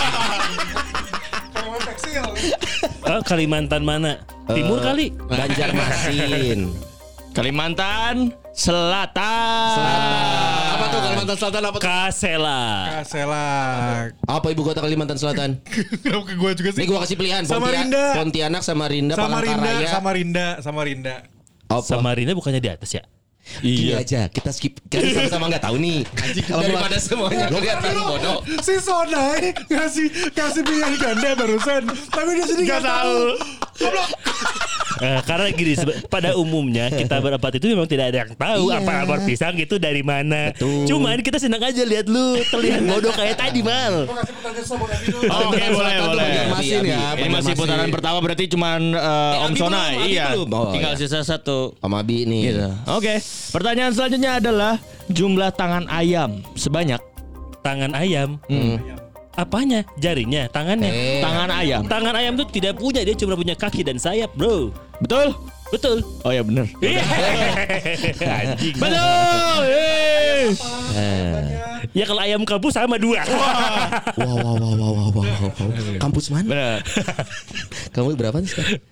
Oh, Kalimantan mana? Timur Eh, kali. Banjarmasin. Kalimantan Selatan. Apa tuh Kalimantan Selatan apa tuh? Kasela. Kaselak. Apa ibu kota Kalimantan Selatan? Kenapa ke gue juga sih? Ini gua kasih pilihan. Samarinda. Pontianak, Samarinda, Samarinda, Palangkaraya. Samarinda, Samarinda. Apa? Samarinda bukannya di atas ya? Gini aja, kita skip. Kita sama-sama nggak tahu nih. Daripada semuanya kelihatan bodoh. Si Sonai ngasih kasih pilihan ganda barusan, tapi dia sendiri nggak tahu. Eh, karena gini, sebe- pada umumnya kita berempat itu memang tidak ada yang tahu Iya. apa ampar pisang itu dari mana. Betul. Cuman kita senang aja lihat lu terlihat bodoh kayak tadi Mal. Kasih pertanyaan sama Abi dulu. Oke, boleh, boleh. Banjarmasin Abi, ya. Abi. Ini masih putaran pertama berarti cuman uh, Om Abi Sonai. belum, Abi Iya. belum. Oh, Tinggal iya. sisa satu. Om Abi nih. Gitu. Oke. Pertanyaan selanjutnya adalah jumlah tangan ayam sebanyak Tangan ayam. Hmm. Apanya? Jarinya, tangannya. Eh. tangan ayam. Tangan ayam tuh tidak punya, dia cuma punya kaki dan sayap, bro. Betul? Betul. Oh ya benar. Anjing. Betul. Yeay. Ya kalau ayam kampus sama dua. Wow, wow, wow, wow, wow, wow, wow. Kampus mana? Benar. Kamu berapa nih sekarang?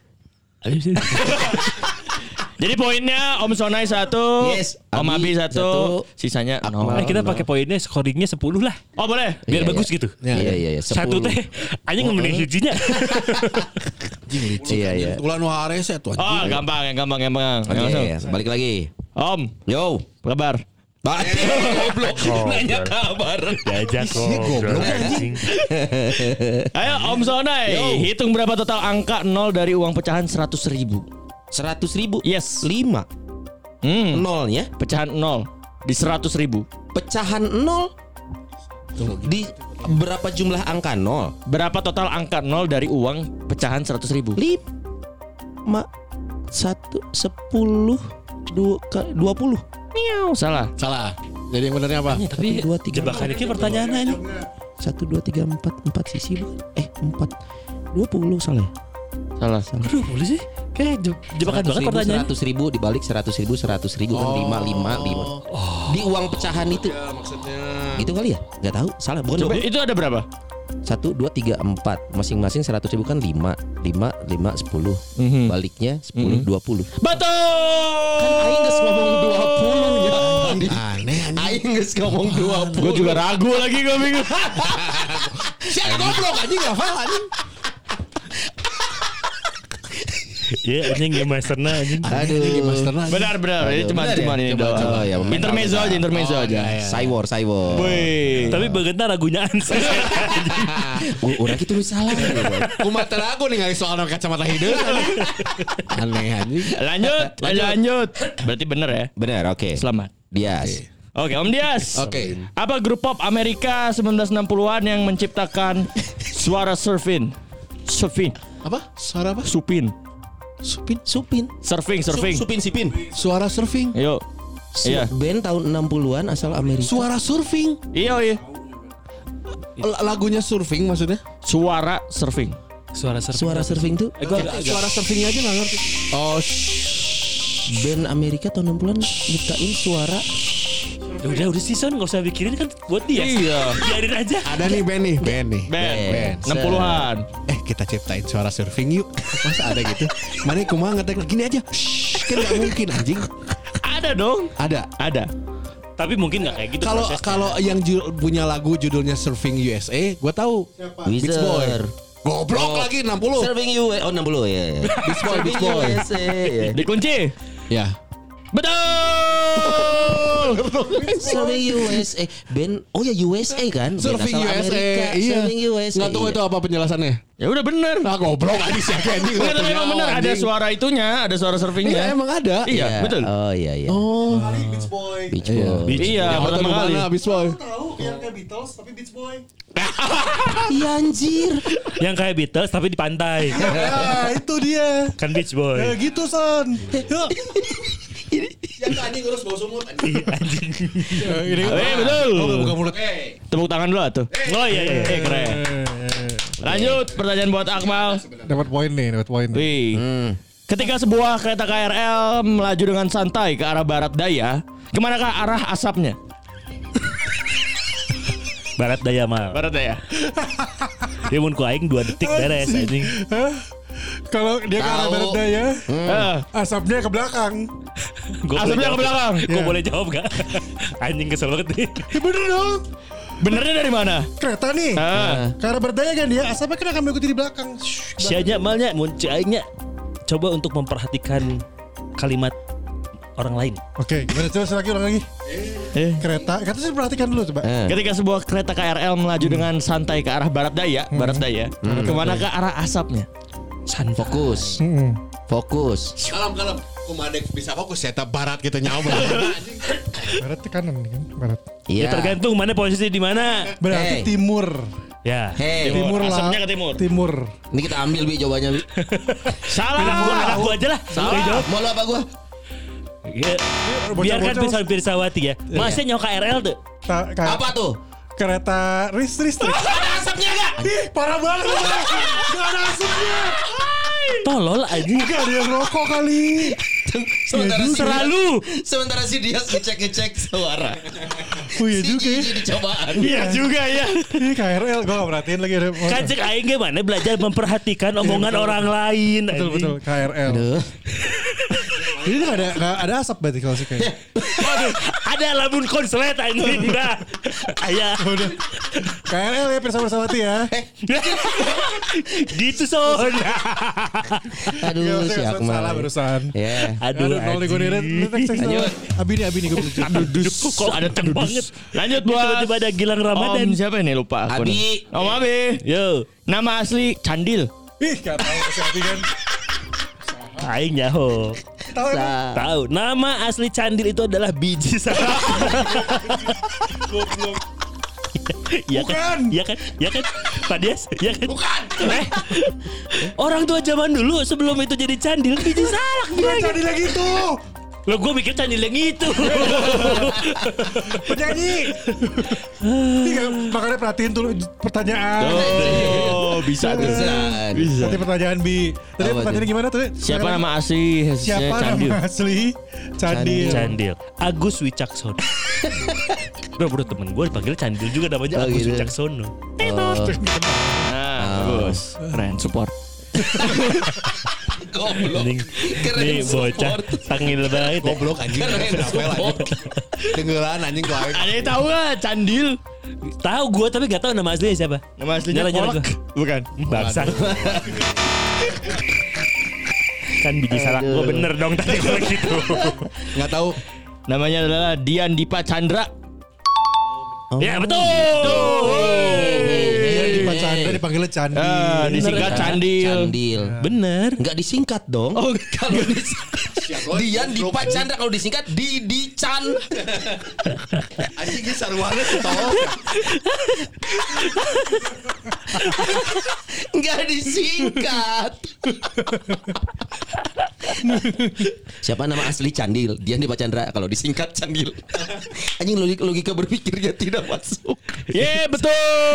Jadi poinnya Om Sonai satu, Yes, Om Abi Abi satu, satu, sisanya Akmal. nol. Eh, kita pakai poinnya scoringnya sepuluh lah. Oh boleh. Biar Iya, bagus iya. gitu. Ya, Iya, iya, iya. Satu sepuluh. teh anjing mending hijinya. Iya, iya. Ulan Wares ya tuh. Oh gampang, yang gampang, yang gampang. Oke, Yang langsung. balik lagi. Om, Yo. apa kabar? Balik. Goblok. Nanya kabar. Diajak goblok anjing. Ayo Om Sonai, hitung berapa total angka nol dari uang pecahan seratus ribu. Seratus ribu. Yes. Lima. Hmm. Nolnya. Pecahan nol di seratus ribu. Pecahan nol. Di berapa jumlah angka nol? Berapa total angka nol dari uang pecahan seratus ribu? Lima. Satu. Sepuluh. Dua. ke- Dua puluh. Miau, salah. Salah. Jadi yang benernya apa? Tapi Dua, tiga, jebakan ini pertanyaannya ini. Satu, dua, tiga, empat. Empat sisi bukan? Eh, empat. Dua puluh salah. Salah. Aduh, boleh sih. Kayak je- jebakan banget pertanyaannya. Seratus ribu dibalik seratus ribu seratus ribu kan lima lima lima. Di uang pecahan itu. Ya maksudnya. Gitu kali ya? Gak tahu. Salah. Bukan Coba dua puluh. itu ada berapa? Satu, dua, tiga, empat. Masing-masing seratus ribu kan lima. Lima, lima, sepuluh. Mhm. Baliknya sepuluh, dua puluh. Betul. Kan Aing geus ngomong dua puluh ya. Aneh anjing. Aing geus ngomong dua puluh. Gue juga ragu lagi gue bingung. Siapa goblok anjing hafal anjing. Iya, anjing game masterna anjing. Aduh. Benar benar. Ini cuma Benar cuma ya? ini Coba, doang. coba, ya, pemain Intermezzo Alta. aja, intermezzo Oh, aja. iya, iya. Cywar, Cywar. Wih. Tapi begentar lagunya Anses. U- Urang itu lu salah. Kumat teragu nih ngali soal kacamata hideung. Aneh anjing. Lanjut, lanjut. Berarti benar ya. Benar, oke. Selamat. Dias. Oke, Om Dias. Oke. Apa grup pop Amerika sembilan belas enam puluhan yang menciptakan suara surfing? Surfing, Apa? Suara apa? supin, Supin, Supin. surfing, surfing. Su- Supin, Sipin. Suara surfing. Yuk. Su- Iya. Band tahun enam puluhan asal Amerika. Suara surfing. Iya, iya. L- Lagunya surfing maksudnya? Suara surfing. Suara surfing. Suara surfing tuh Suara surfingnya aja nggak ngerti. Oh, band Amerika tahun enam puluhan nyiptain suara. Ya udah, udah season enggak usah pikirin kan buat dia. Iya. Biarin aja. ada nih band nih, band nih. Band. Band. enam puluhan. Eh, kita ciptain suara surfing yuk. Masa ada gitu? Mana kumaha ngetek gini aja. Shh, kan gak mungkin anjing. Ada dong. Ada. Ada. Tapi mungkin nggak kayak gitu. Kalau prosesnya. kalau yang ju- punya lagu judulnya Surfing U S A, gue tahu. Beach Boy. Wizard. Goblok Oh. lagi enam puluh. Serving you. Oh enam puluh ya. Beach Boy, Beach Boy. U S A, ya. Dikunci. Ya. Betul. Serving U S A. Band. Oh ya U S A kan. Band Surfing asal U S A. Amerika. Iya. Serving U S A. Nggak tahu iya. itu apa penjelasannya. Ya udah bener. Nah goblok aja sih anjing. Enggak, tapi emang bener ada suara itunya, ada suara Iya surfingnya. emang ada. Iya, betul. Oh iya iya. Oh. Beach Boy. Beach Iya. Boy. Iya, Yang pertama hotel kali. mana Beach Boy? Tahu yang kayak Beatles tapi Beach Boy. Iya anjir. Yang kayak Beatles tapi di pantai. Nah, itu dia. Kan Beach Boy. Ya gitu son. Yuk. Yang anjing urus bau sumut. Iya, anjing. Ini Eh, betul. Oh, buka mulut. Tepuk tangan dulu tuh. Oh iya iya. Eh, keren. Lanjut pertanyaan buat Akmal. Dapat poin nih, dapat poin. Wih. Hmm. Ketika sebuah kereta K R L melaju dengan santai ke arah barat daya, kemanakah arah asapnya? Barat daya mah. Barat daya. Dia mun ku aing dua detik beres anjing. Hah? Kalau dia ke arah Tahu. barat daya, Eh, asapnya ke belakang. Gua Asapnya boleh ke jawab. belakang. Gua boleh jawab gak? Anjing kesel banget nih. Ya bener dong. benernya dari mana? Kereta nih. Ah. Ke arah barat daya kan dia, asapnya kan akan mengikuti di belakang. Shh, Sianya malnya mun aingnya coba untuk memperhatikan kalimat orang lain. Oke, gimana coba sekali lagi ulang lagi. Eh. Kereta, kata saya perhatikan dulu coba. Eh. Ketika sebuah kereta K R L melaju dengan santai ke arah barat daya, barat daya, kemanakah arah asapnya? San Fokus. Mm-mm. Fokus. Kalem kalem. Kumadek bisa fokus ya. Barat kita nyawa. Barat ke kanan nih kan, barat. Ya Iya. tergantung mana posisi di mana. Berarti Hey. timur. Ya. Hey. Timur lah. Asapnya ke timur. Timur. Ini kita ambil Bi jawabannya Bi. Salah. Gua anak gua aja lah. Salah. Gua jawab. Mau lu apa gua? Ya. Biarkan Bocah-bocah. Pirsawati ya. Masih nyawa K R L tuh. Ta- kayak Apa tuh? kereta ris listrik. Ada asapnya enggak? Ih, parah banget. Gak ada asapnya. Tolol anjing. Gak ada yang rokok kali. Sementara si Selalu. Sementara si Dias ngecek-ngecek suara. Oh iya Si juga ya. Gigi di cobaan. Iya juga ya. Ini K R L gue gak perhatiin lagi ada. Kan cek aing gimana belajar memperhatikan omongan orang lain. Betul anjing. betul K R L. Aduh. Ini gak ada gak ada asap berarti kalau sih kayak. Waduh, ada lamun konslet anjing dah. Ayah. Udah. K R L ya Pirsawati ya. Gitu son. Aduh si Salah Akmal. barusan. Ya. Aduh, Aduh, nol nih gue nih. Lanjut. Abi nih, Abi nih gue bisa. Kok ada tem banget. Lanjut buat Tiba-tiba ada Gilang Ramadan. Om siapa ini lupa aku. Abi. Om Abi. Yo, Nama asli Candil. Ih, gak tahu si Abi kan. aing nyaho. Tahu emang. Sa- Tahu, nama asli Candil itu adalah biji salah. Iya kan? Bukan. Iya kan? Iya kan? Pak Dias? Iya kan? Bukan. Eh, orang tua zaman dulu sebelum itu jadi Candil biji salak Bukan bilang. Candil lagi itu. Lo gue mikir Candil yang itu. Penyanyi. Ih, gak- makanya perhatiin tuh pertanyaan. Oh, bisa tuh. Bisa. Bisa. Nanti pertanyaan Bi. Tadi Apa pertanyaannya gimana tadi? Siapa nama asli Siapa Candil? nama asli Candil? Candil. Agus Wicaksono. Bro, bro temen gue dipanggil Candil juga namanya Oh, Agus gitu. Wicaksono. Nah, bagus. Keren, support. Goblok. Nih, Keren nih bocah support. tangil banget. ya. Goblok anjing. Keren support. Tenggelan anjing kau aing. Ada yang tahu nggak Candil? Tahu gue tapi gak tahu nama aslinya siapa. Nama aslinya Nyala, nyala Kolak. gua. Bukan. Bangsa. Kan biji salak gue bener dong tadi gue gitu. Enggak tahu. Namanya adalah Dian Dipa Chandra. Ya betul. Iya di Pak Chandra dipanggilnya Candil. Ah, disingkat Candil. Candil. Bener. Enggak disingkat dong. Oh, kalau disingkat. Dian di Pak Chandra kalau disingkat di di Chan. Anjing ge sarwana tolong. Enggak disingkat. Siapa nama asli Candil? Dian di Pak Chandra kalau disingkat Candil. Anjing logika, logika berpikirnya tidak masuk. Ye, betul.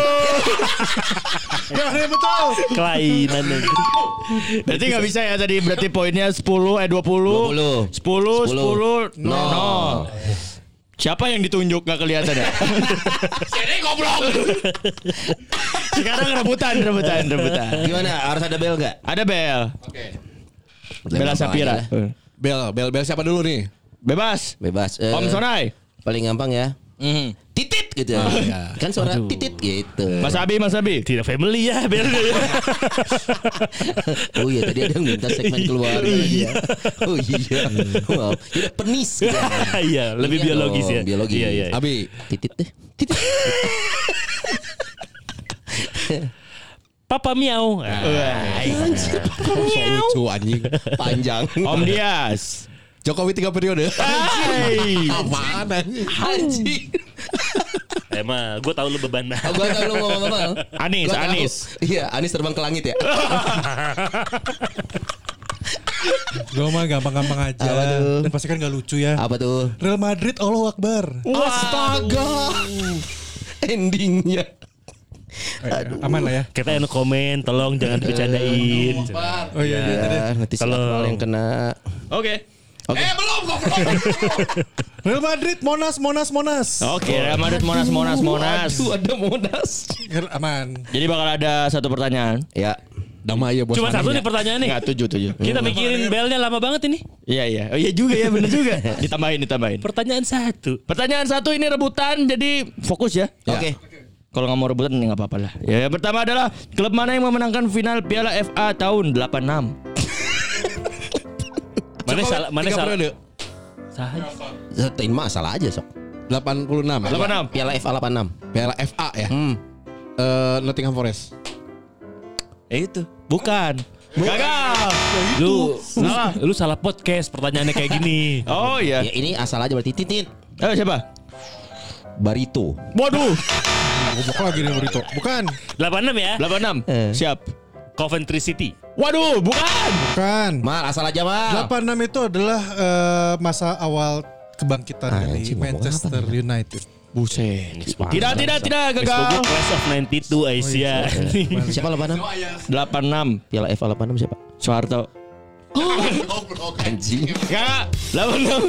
Ya ada yang betul. Kelainan aja. Berarti nggak bisa ya tadi. Berarti poinnya sepuluh eh dua puluh. dua puluh. sepuluh, sepuluh, Nol. nol. Siapa yang ditunjuk nggak kelihatan ya? Sini goblok. Sekarang rebutan, rebutan, rebutan. Gimana? Harus ada bel nggak? Ada Bel. Oke. Bella Sapira. Bel, bel, bel siapa dulu nih? Bebas. Bebas. Eh, Om Sonai. Paling gampang ya. Mhm. Titit gitu. iya. Kan suara titit gitu. Mas Abi, Mas Abi. Tidak family ya, biar Oh iya tadi ada yang minta segmen keluarga lagi ya. Oh iya. Wow. Tidak penis. Gitu. Iya, lebih Iya biologis dong, ya. biologis. Iya, iya. Abi. Titit deh. Titit. Papa miau. So lucu anjing. Panjang. Om Dias. Jokowi tiga periode. Hai. Apaan anjing? Anjing. Emang gue tahu lu beban. Oh, gua tahu lu ngomong apa? Anis, Gua tahu. Anis. Iya, Anis terbang ke langit ya. Gue mah gampang-gampang aja. Apa tuh? Dan pasti kan gak lucu ya. Apa tuh? Real Madrid, Allahu Akbar. Astaga. Endingnya. Eh, aman lah ya. Kita yang komen, tolong jangan dibecandain. Oh iya, iya. Ya, nanti Kalau- siapa yang kena. Oke. Oke. Eh belum kok belum. Real Madrid, Monas, Monas, Monas. Oke, Real Madrid Monas, Monas, Monas. Aduh, ada Monas. Aman. Jadi bakal ada satu pertanyaan. Ya. Dama iya bos. Cuma satu mananya. nih pertanyaan nih. Enggak, tujuh, tujuh. Kita mikirin belnya lama banget ini. Iya, iya. Oh iya juga ya, bener juga. Ditambahin, ditambahin. Pertanyaan satu. Pertanyaan satu ini rebutan, jadi fokus ya. Oke. Kalau nggak mau rebutan ya nggak apa-apa lah. Ya, yang pertama adalah klub mana yang memenangkan final Piala F A tahun delapan puluh enam? Mana Jokowi salah? Mana tiga salah? periode. Salah. Zatain mah salah aja sok. delapan puluh enam. delapan puluh enam. Piala F A delapan puluh enam. Piala F A ya. Hmm. Eh, Nottingham Forest. Eh itu. Bukan. Gagal. Lu Salah. Lu salah podcast pertanyaannya kayak gini. Oh iya. Ya ini asal aja berarti titit. Eh siapa? Barito. Waduh. Goblok lagi nih Burito. Bukan. delapan puluh enam ya. delapan puluh enam. Eh. Siap. Coventry City. Waduh, bukan. Bukan. Mal asal aja mal. delapan puluh enam itu adalah eh, masa awal kebangkitan Ah, dari anjing, ngomong Manchester United. Buset. Tidak, tidak, tidak Guys, gagal. gue Class of sembilan puluh dua Asia. Siapa delapan puluh enam? delapan puluh enam. Piala F A delapan puluh enam siapa? Soeharto. Anjing. Enggak. delapan puluh enam.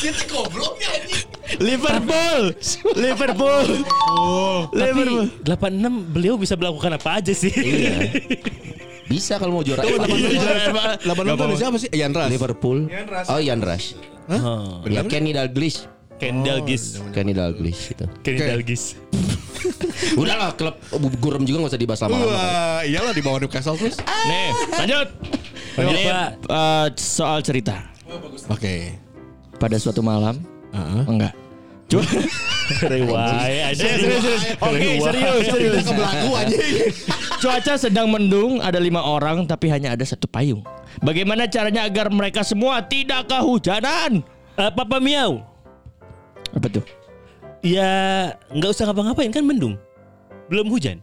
Liverpool. Liverpool. Liverpool. delapan puluh enam beliau bisa melakukan apa aja sih? Iya. Bisa kalau mau juara. delapan puluh enam Nggak itu ada siapa sih? Ian Rush. Liverpool. Oh, Ian Rush. Oh. Ya Kenny Dalglish. Kendall Gis. Kenny Dalglish itu. Kendall Gis. Udah lah klub gurem juga gak usah dibahas lama-lama. Wah, iyalah di bawah Newcastle terus. Nih, lanjut. Lanjut, Ini Pak. eh, soal cerita. Oke. Pada suatu malam, Heeh. enggak. Cuma Riwayat aja. Oke, serius, serius. Kita ke Belagu aja. Cuaca sedang mendung, ada lima orang tapi hanya ada satu payung. Bagaimana caranya agar mereka semua tidak kehujanan? Eh, Papa Miau. Apa tuh? Ya nggak usah ngapa-ngapain kan mendung. Belum hujan.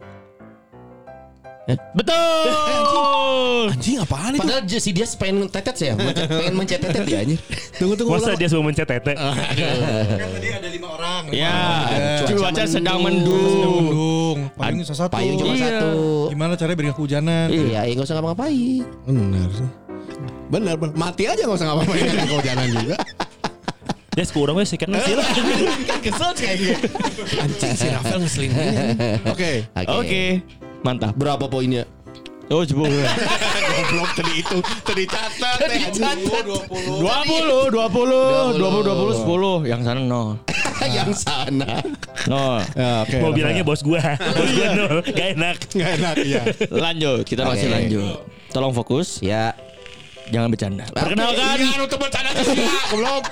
Betul. Anjing apaan itu? Padahal si dia pengen tetet ya, pengen mencet tetet ya anjir. Tunggu tunggu. Masa ulang. dia semua mencet tete? Kan tadi ada lima orang. Ya, Cuaca cuaca sedang mendung. mendung. Mendung. Payung cuma satu. Payung cuma Iya. satu. Gimana caranya biar gak kehujanan? Iya, ya gak usah ngapa-ngapain. Benar sih. Benar, benar. Mati aja gak usah ngapa-ngapain kan kehujanan juga. Ya sekurang wes kan sih lah. Kesel kayaknya. Anjing si Rafael ngeselin gini. Oke. Oke, mantap. Berapa poinnya? Oh, coba. Goblok tadi itu, tadi catat. Tadi catat. dua puluh, dua puluh, dua puluh, dua puluh, sepuluh. Yang sana nol. Yang sana. Nol. Ya, oke. Mau bilangnya bos gua. Bos gua nol. Gak enak. Gak enak ya. Lanjut, kita masih Oke. lanjut. Tolong fokus, Ya. jangan bercanda. Perkenalkan. Iya, untuk bercanda tuh sih. Goblok.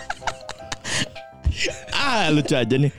Ah, lucu aja nih.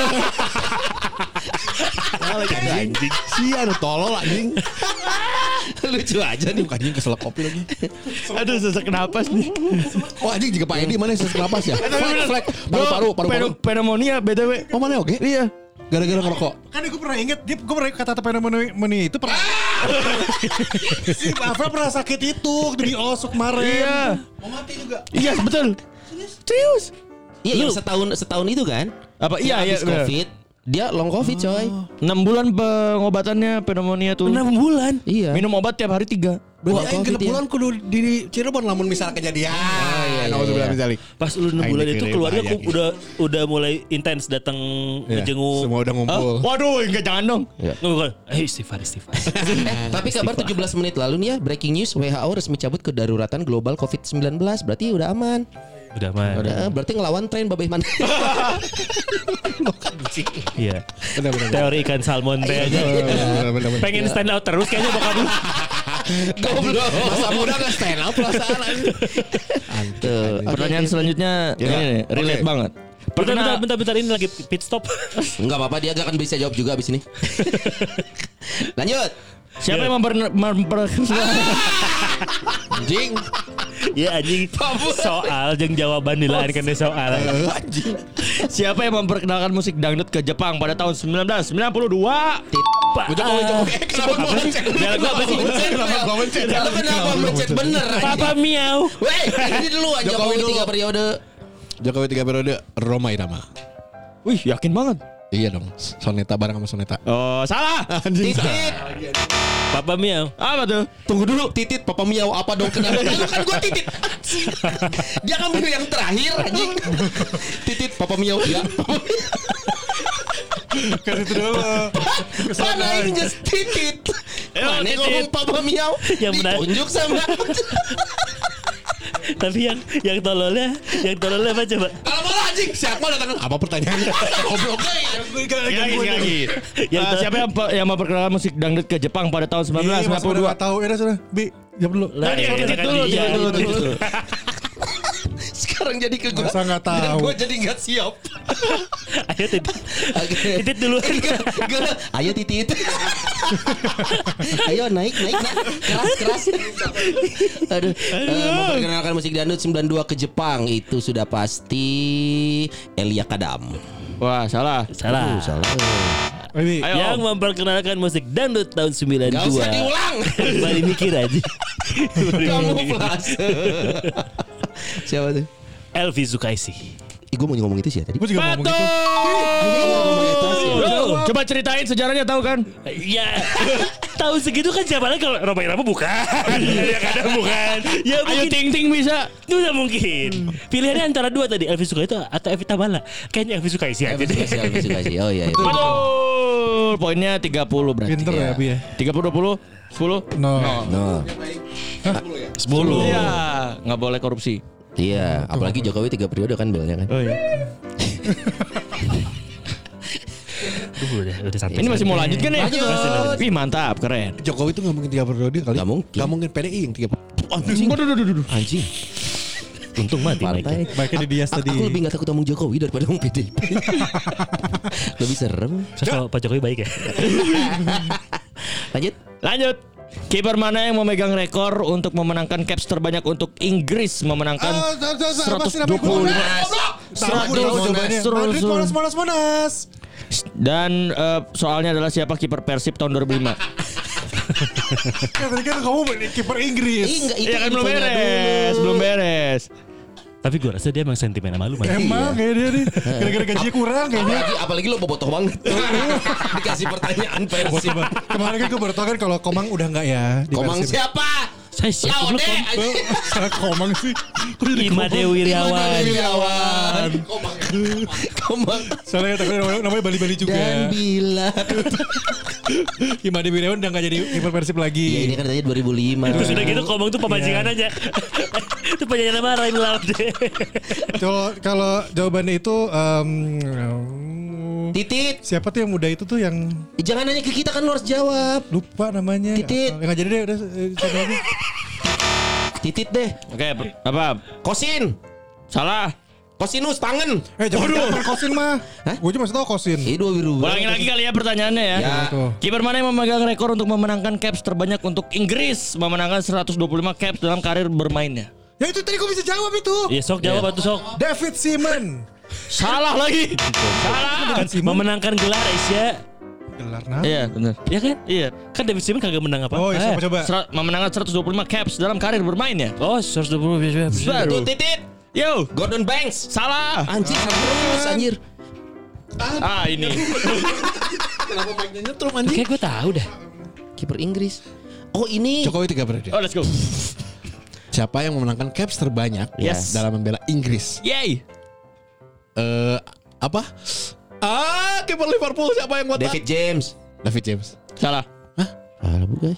Anjing. Si anu tolol anjing. Lucu aja nih. Anjing keselak kopi lagi. Aduh, sesak napas nih. Oh anjing juga Pak Edi mana sesak napas ya? Flag, flag. Paru-paru, paru-paru. Pneumonia B T W. Oh mana oke? Iya. Gara-gara ngerokok. Kan gue pernah inget, dia gue pernah kata pneumonia itu pernah. Si Rafael pernah sakit itu di Osok kemarin. Iya. Mau mati juga. Iya, betul. Serius. Iya, yang setahun setahun itu kan? Apa? Iya, iya. Habis bener. Covid. Dia long covid coy. enam bulan pengobatannya pneumonia tuh. enam bulan. Iya. Minum obat tiap hari tiga. Berarti Wah, aing Covid genep ya. bulan kudu di Cirebon lamun misal kejadian. iya, iya, Nauzubillah iya. min dzalik. Pas lu enam Aing bulan itu dikirim keluarga bahaya ku gitu. udah udah mulai intens datang Iya, ngejenguk. semua udah ngumpul. Waduh, enggak jangan dong. Ngumpul. Eh istighfar istighfar. Eh, tapi kabar tujuh belas menit lalu nih ya, breaking news W H O resmi cabut kedaruratan global covid sembilan belas. Berarti udah aman. Udah mah. Udah, berarti ngelawan tren babeh mana. Iya. Benar-benar. Teori ikan salmon teh aja. Benar-benar. Pengen stand out terus kayaknya bokap lu. Goblok. Masa muda kan stand up perasaan anjing. Tuh, Pertanyaan selanjutnya Ya. ini nih, relate Oke. banget. Bentar, bentar, Perkenal bentar, bentar, ini lagi pit stop. enggak apa-apa, dia gak akan bisa jawab juga abis ini. Lanjut. siapa yang memper, memper Anjing. Ya anjing. Soal jeung jawaban dilainkan deh soal. Siapa yang memperkenalkan musik dangdut ke Jepang pada tahun seribu sembilan ratus sembilan puluh dua? Jokowi Jokowi. Eh, kenapa gua Apa sih? mencet? Bel gua apa sih? Kenapa gua mencet? Lu kenapa mencet bener? Papa miau. Weh, ini dulu aja Jokowi Jokowi dulu. tiga periode. Jokowi tiga periode Roma Irama. Wih, yakin banget. Iya dong. Soneta bareng sama Soneta. Oh, salah. Titit. Papa miau. Apa tuh? Tunggu dulu, titit Papa Miau apa dong kenapa? Dulu kan gua titit. Anjing. Dia ngambil yang terakhir anjing. Titit Papa Miau ya. Kan itu dulu. Mana ini just titit. Ayo, Mana titit. ngomong Papa Miau? Yang benar. Ditunjuk sama. Tapi yang yang tololnya, yang tololnya apa coba? Kalau malah anjing siapa datang? Apa pertanyaannya? Goblok. Lagi, lagi. Yang Eh, ter- siapa yang, yang memperkenalkan musik dangdut ke Jepang pada tahun seribu sembilan ratus sembilan puluh dua? Tahu ya sudah. Bi, jawab dulu. Lah, Tadi ya, titit kan dulu, dia. titit dulu, titit dulu. Sekarang jadi ke gua. Masa nggak tahu? Dan gua jadi nggak siap. Ayo titit. Oke. Titit dulu. Gua- Ayo titit. Ayo naik naik naik. Keras keras. Aduh. Eh, memperkenalkan musik dangdut sembilan puluh dua ke Jepang itu sudah pasti Elia Kadam. Wah, salah. Salah. Salah. Oh, Bi. Ayo. Yang memperkenalkan musik dangdut tahun sembilan Gak puluh dua. usah diulang. Balik mikir aja. Kamu plus. Siapa tuh? Elvi Sukaisi. Ih, gue mau ngomong itu sih ya tadi. Gue juga ngomong gitu. Betul. Coba ceritain sejarahnya tahu kan? Ya tahun segitu kan siapa lagi kalau Roma Irama bukan. Ya kadang bukan. Ya Ayo mungkin ting ting bisa. itu udah mungkin. Pilihannya antara dua tadi, Elvi Sukaisi atau Evita Bala. Kayaknya Elvi Sukaisi aja deh. Elvi Sukaisi. Oh iya. iya. Betul. Poinnya tiga puluh berarti. Pinter ya, Bi ya. tiga puluh dua puluh sepuluh. No. No. sepuluh. Iya, nggak boleh korupsi. Iya, apalagi Jokowi tiga periode kan belnya kan. Oh iya. Duh, udah, udah sampai. Ini masih mau lanjut kan ya? Lanjut. Masih lanjut. Wih, mantap, keren. Jokowi itu nggak mungkin tiga periode kali. Nggak mungkin. Nggak mungkin P D I yang tiga. Anjing. Anjing. Untung mati Partai. Mike. Baiknya di Dias A- tadi. Aku lebih gak takut ngomong Jokowi daripada ngomong P D I P. Lebih serem. Kalau Pak Jokowi baik ya. Lanjut. Lanjut. Kiper mana yang memegang rekor untuk memenangkan caps terbanyak untuk Inggris memenangkan seratus dua puluh lima Madrid Monas Monas Monas. dan eh, soalnya adalah siapa kiper Persib tahun dua ribu lima. Kan tadi kan kamu kiper Inggris. Ih, enggak itu Iya kan belum infonya beres, dulu. belum beres. Tapi gue rasa dia emang sentimen sama lu Mike. Emang kayak dia nih. Gara-gara gajinya kurang kayaknya. Apalagi, apalagi lo bobotoh banget. Dikasih pertanyaan Persib. Kemarin kan gue baru tau kan kalau Komang udah enggak ya. di Komang Persib. siapa? Saya siap dulu. Laude. Kom. Salah Komang sih. Kok jadi Imade Komang? Wirawan. Wirawan. Komang. Komang. Soalnya tapi namanya, namanya Bali-Bali juga. Dan bila. Imade Wirawan udah enggak jadi kiper Persib lagi. Ya ini kan tadi dua ribu lima. Terus udah gitu Komang tuh pemajikan aja. Itu penyanyi nama Rain Laude. Kalau kalau jawabannya itu em, Titit. siapa tuh yang muda itu tuh yang Eh, Jangan nanya ke kita kan lo harus jawab. lupa namanya. Titit. Enggak jadi deh udah eh, coba aja. Titit deh. Oke, apa? Kosin. Salah. Kosinus tangan. Eh jangan jangan Kosin mah. Gue cuma tahu Kosin. Ini dua biru. Ulangin lagi kali ya pertanyaannya ya. Ya. Tuh. Kiper mana yang memegang rekor untuk memenangkan caps terbanyak untuk Inggris memenangkan seratus dua puluh lima caps dalam karir bermainnya? Ya itu tadi gue bisa jawab itu. Iya sok jawab atuh sok. David Seaman. Salah lagi. Salah. Memenangkan gelar Asia. Gelar nah. Iya, benar. Ya kan? Iya. Kan David Seaman kagak menang apa? Oh, iya, Eh. coba coba. Serat- memenangkan seratus dua puluh lima caps dalam karir bermainnya. Oh, seratus dua puluh Tuh Baru. Titit. Yo, Gordon Banks. salah. Anjir terus anjir. Ah ini. Kenapa mic-nya nyetrum anjing? Kayak gue tahu dah. Kiper Inggris. Oh ini. Jokowi tiga periode. Oh let's go. Siapa yang memenangkan caps terbanyak Yes. dalam membela Inggris? Yay. Eh apa? Ah, kiper Liverpool siapa yang buat? David James. David James. Salah. Ah, bukan.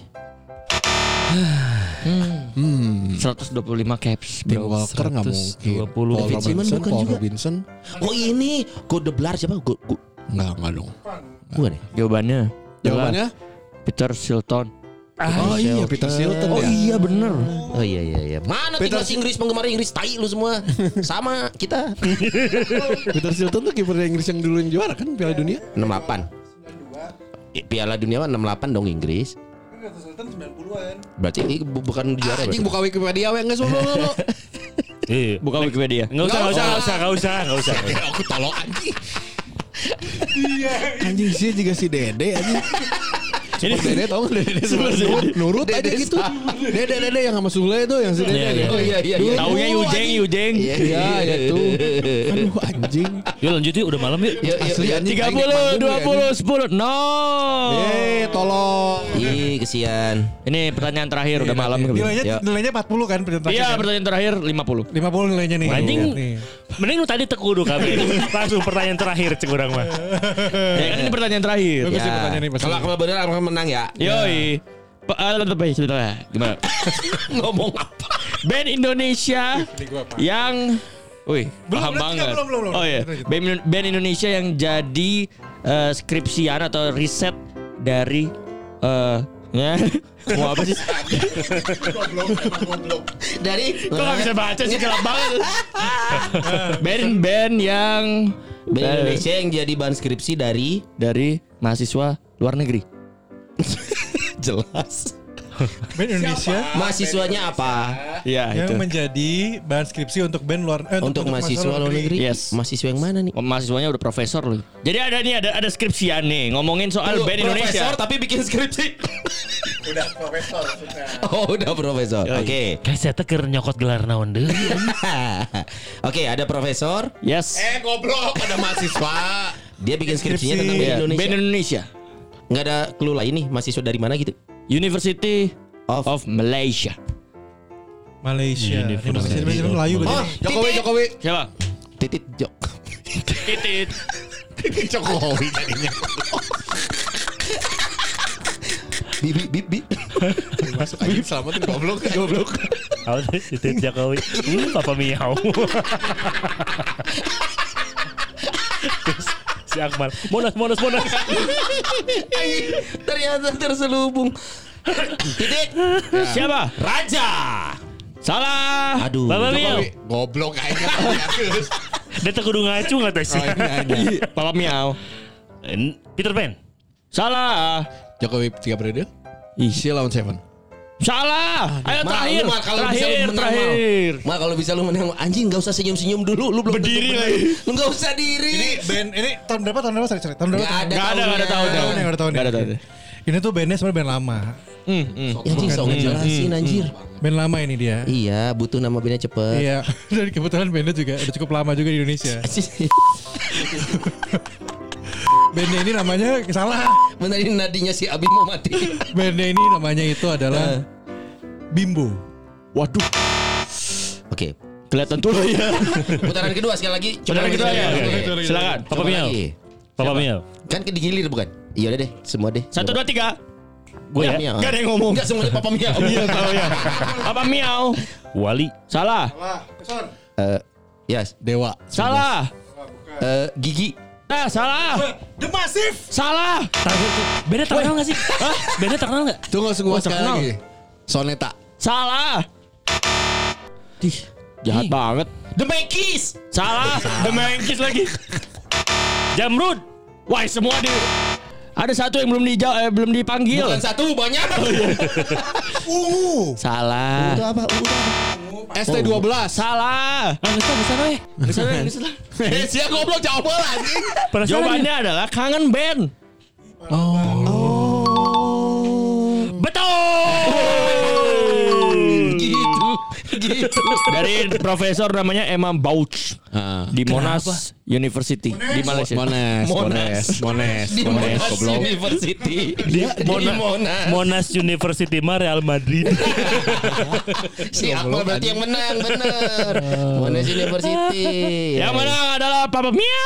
Hmm. seratus dua puluh lima caps. Tim Bro. Walker nggak mungkin. seratus dua puluh. Paul David Seaman Robinson, bukan Paul juga. Robinson. Oh ini Godeblar siapa? Go, go, Enggak, enggak dong. bukan ya? Jawabannya. Jawabannya? Peter Shilton. Oh iya, Peter Shilton Oh ya. iya bener. Oh iya iya iya. Mana Peter- timnas Inggris penggemar Inggris tai lu semua. Sama kita. Peter Shilton tuh kiper Inggris yang dulu yang juara kan Piala Dunia. enam puluh delapan. Piala Dunia enam puluh delapan dong Inggris. Berarti ini bu- bukan juara. Anjing berarti. buka Wikipedia we enggak solo lo. Iya. Buka Wikipedia. Nggak usah, nggak usah, nggak usah, nggak usah, nggak usah. Aku tolong anjing. Anjing sih juga si Dede anjing. Ini Dede tau gak Dede nurut, nurut aja gitu. Dede Dede yang sama Sule itu yang si Dede. Iya, iya. Oh iya iya iya. taunya Yujeng, Yujeng. Iya Iya ya tuh. Aduh anjing. Yuk lanjut yuk, udah malam yuk. Yuk, yuk, Asli yuk. anjing. tiga puluh, dua puluh, sepuluh. No. Eh tolong. Ih kesian. Ini pertanyaan terakhir udah malam. Nilainya Ya. nilainya empat puluh kan pertanyaan Iya, terakhir kan? pertanyaan terakhir lima puluh. lima puluh nilainya nih. Anjing. Nih. Mending lu tadi tekudu kami. Langsung pertanyaan terakhir cek urang mah. Ya kan ini pertanyaan terakhir. Bagus sih pertanyaan ini pasti. Kalau kalau benar akan menang ya. Yoi. Pa- ah, lebih sebentar. Gimana? Ngomong apa? Band Indonesia yang Wih, paham belum, banget. belum, belum, belum. Oh iya, Lanjut. band, band Indonesia yang jadi eh, skripsian atau riset dari eh ya, mau apa sih? Dari Kok gak bisa baca sih, gelap banget. Band-band yang Band eh, Indonesia yang jadi bahan skripsi dari dari mahasiswa luar negeri. jelas. Band Indonesia Mahasiswanya apa? Iya, yang itu. menjadi bahan skripsi untuk band luar eh, Untuk mahasiswa luar negeri. Yes. Mahasiswa yang mana nih? Oh, mahasiswanya udah profesor loh. Jadi ada nih ada ada skripsian nih ngomongin soal Tunggu, band Indonesia. Profesor tapi bikin skripsi. Udah profesor suka. Oh udah profesor. Oke. Kayak saya teker nyokot gelar naon deh. Oke ada profesor. Yes. Eh goblok ada mahasiswa. Dia bikin skripsinya Skripsi. tentang band Iya, Indonesia. band Indonesia. Nggak ada clue lain nih mahasiswa dari mana gitu. University Of- of Malaysia. Malaysia. Ini University Malaysia of Melayu Oh berarti. Jokowi titit. Jokowi. Siapa? Titit Jok. Titit. Jokowi tadinya. Bibi bib bib. Masuk aja selamatin goblok goblok. Apa sih titit Jokowi? Hmm, Papa Miau. Terus si Akmal, Monas, Monas, Monas. Ternyata terselubung. Titit. Siapa? Raja. Salah. Aduh. Papa Miau. Jokowi. Goblok kayaknya. Dia teh kudu ngacu nggak tuh sih? Papa Miau. Peter Pan. Salah. Jokowi tiga periode. Isi lawan Seven. Salah. Ayo Mal, terakhir. lu, Mal, kalau bisa lu Terakhir, menang, terakhir. Mal kalau bisa lu menang anjing nggak usah senyum-senyum dulu. Lu belum tentu Berdiri bener. lagi. Lu nggak usah diri. Ini band ini tahun berapa tahun berapa sorry, sorry. Tahun berapa? Nggak tahun? ada Gak ada, gak ada tahun. tahunnya. Tahun ya, nggak ada tahun. Gak ada ya. tahun. Ini tuh bandnya sebenarnya band lama. Hmm, hmm. Ya, anjing sok ngejelasin anjir. Band lama ini dia. Iya, butuh nama bandnya cepet. Iya, dan kebetulan bandnya juga udah cukup lama juga di Indonesia. Bandnya ini namanya salah. Bener ini nadinya si Abi mau mati. Bandnya ini namanya itu adalah Bimbo. Waduh. Oke. Kelihatan tuh ya. Putaran kedua sekali lagi. Putaran kedua ya. Oke. Oke. Silakan. Papa Coba Miau. lagi. Papa Miau. Kan ke digilir bukan? Iya udah deh, semua deh. Satu, dua, tiga. Gue ya. Miau. Gak ada yang ngomong. Enggak semuanya Papa Miau. Iya, Papa Miau. Papa Miau. Wali. Salah. Eh, yes. Dewa. Salah. Eh, Gigi. Nah, salah. The Massive. Salah. Beda terkenal nggak sih? Hah? Beda terkenal nggak? Tunggu gua sekali terkenal. lagi. Soneta. Salah. Dih, jahat Ih. banget. The Monkeys. Salah. The Monkeys lagi. Jamrud. Wah, semua di ada satu yang belum dijawab, eh, belum dipanggil. Bukan satu, banyak. Ungu. Salah. Itu apa? Udah. S T dua belas. Salah. Ah, nggak tahu, nggak tahu, eh. Di sana, di sana. Eh, sia goblok jawab bola anjing. Penasaran Jawabannya ya? adalah kangen band. Betul. Gitu. Gitu. Dari profesor namanya Emma Bauch Ah. di Monash University di Malaysia. Monash, Monash, Monash, Di Monash, Monash goblok. University. Di Di Mona- Monash. Monash University mah Real Madrid. Si Akmal berarti yang menang, bener. Monash University. Yang menang adalah Papa Mia.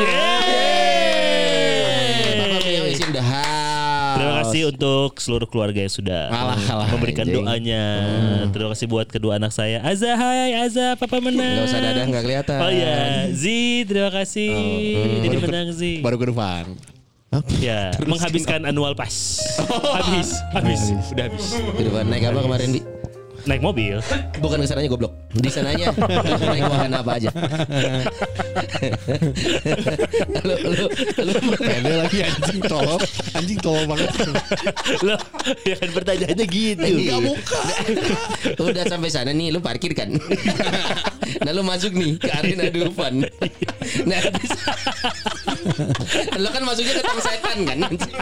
Papa Mio is in the house. Terima kasih untuk seluruh keluarga yang sudah Alah, alah, memberikan anjing. doanya. Terima kasih buat kedua anak saya. Azza, hai Azza, Papa menang. Gak usah dadah, gak kelihatan. Oh iya, Zi, terima kasih. Jadi menang Zi. Baru ke depan. Ya, menghabiskan annual pass. Habis, habis, udah habis. Di depan naik apa kemarin, Bi? Naik mobil. Bukan ke sananya goblok. Di sananya naik wahana apa aja. lu lu lu Pede lagi anjing tolol. Anjing tolol banget. Loh, ya kan pertanyaannya gitu. Enggak bukan. Udah sampai sana nih lu parkir kan. Nah lu masuk nih ke arena Dufan. Nah habis lu kan masuknya ke tang setan kan.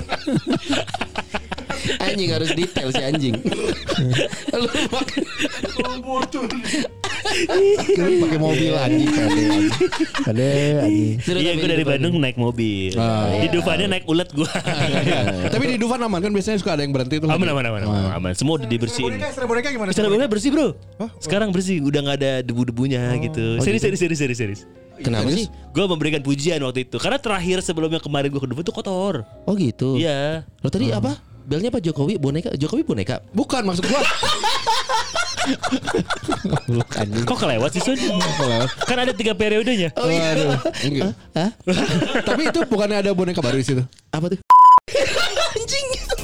Anjing harus detail si anjing. Lu pakai Pakai mobil anjing pede anjing. Pede anjing. Terus Iya, tapi gue di dari depan. Bandung naik mobil. Ah, Di Dufannya naik ulet gue. Tapi di Dufan aman kan biasanya suka ada yang berhenti tuh. Aman, aman, aman, aman, aman. Semua udah dibersihin. Boneka, istri boneka gimana? Istana boneka bersih bro. Sekarang bersih, udah nggak ada debu-debunya gitu. Serius, serius, serius, serius, serius. Kenapa sih? Gue memberikan pujian waktu itu karena terakhir sebelumnya kemarin gue ke Dufan tuh kotor. Oh gitu. Iya. Lo tadi apa? Belnya Pak Jokowi boneka. Jokowi boneka. Bukan maksud gua. Kok kelewat sih Sun? Kan ada tiga periodenya. Oh iya. Aduh, enggak. Tapi itu bukannya ada boneka baru di situ? Apa tuh? Anjing.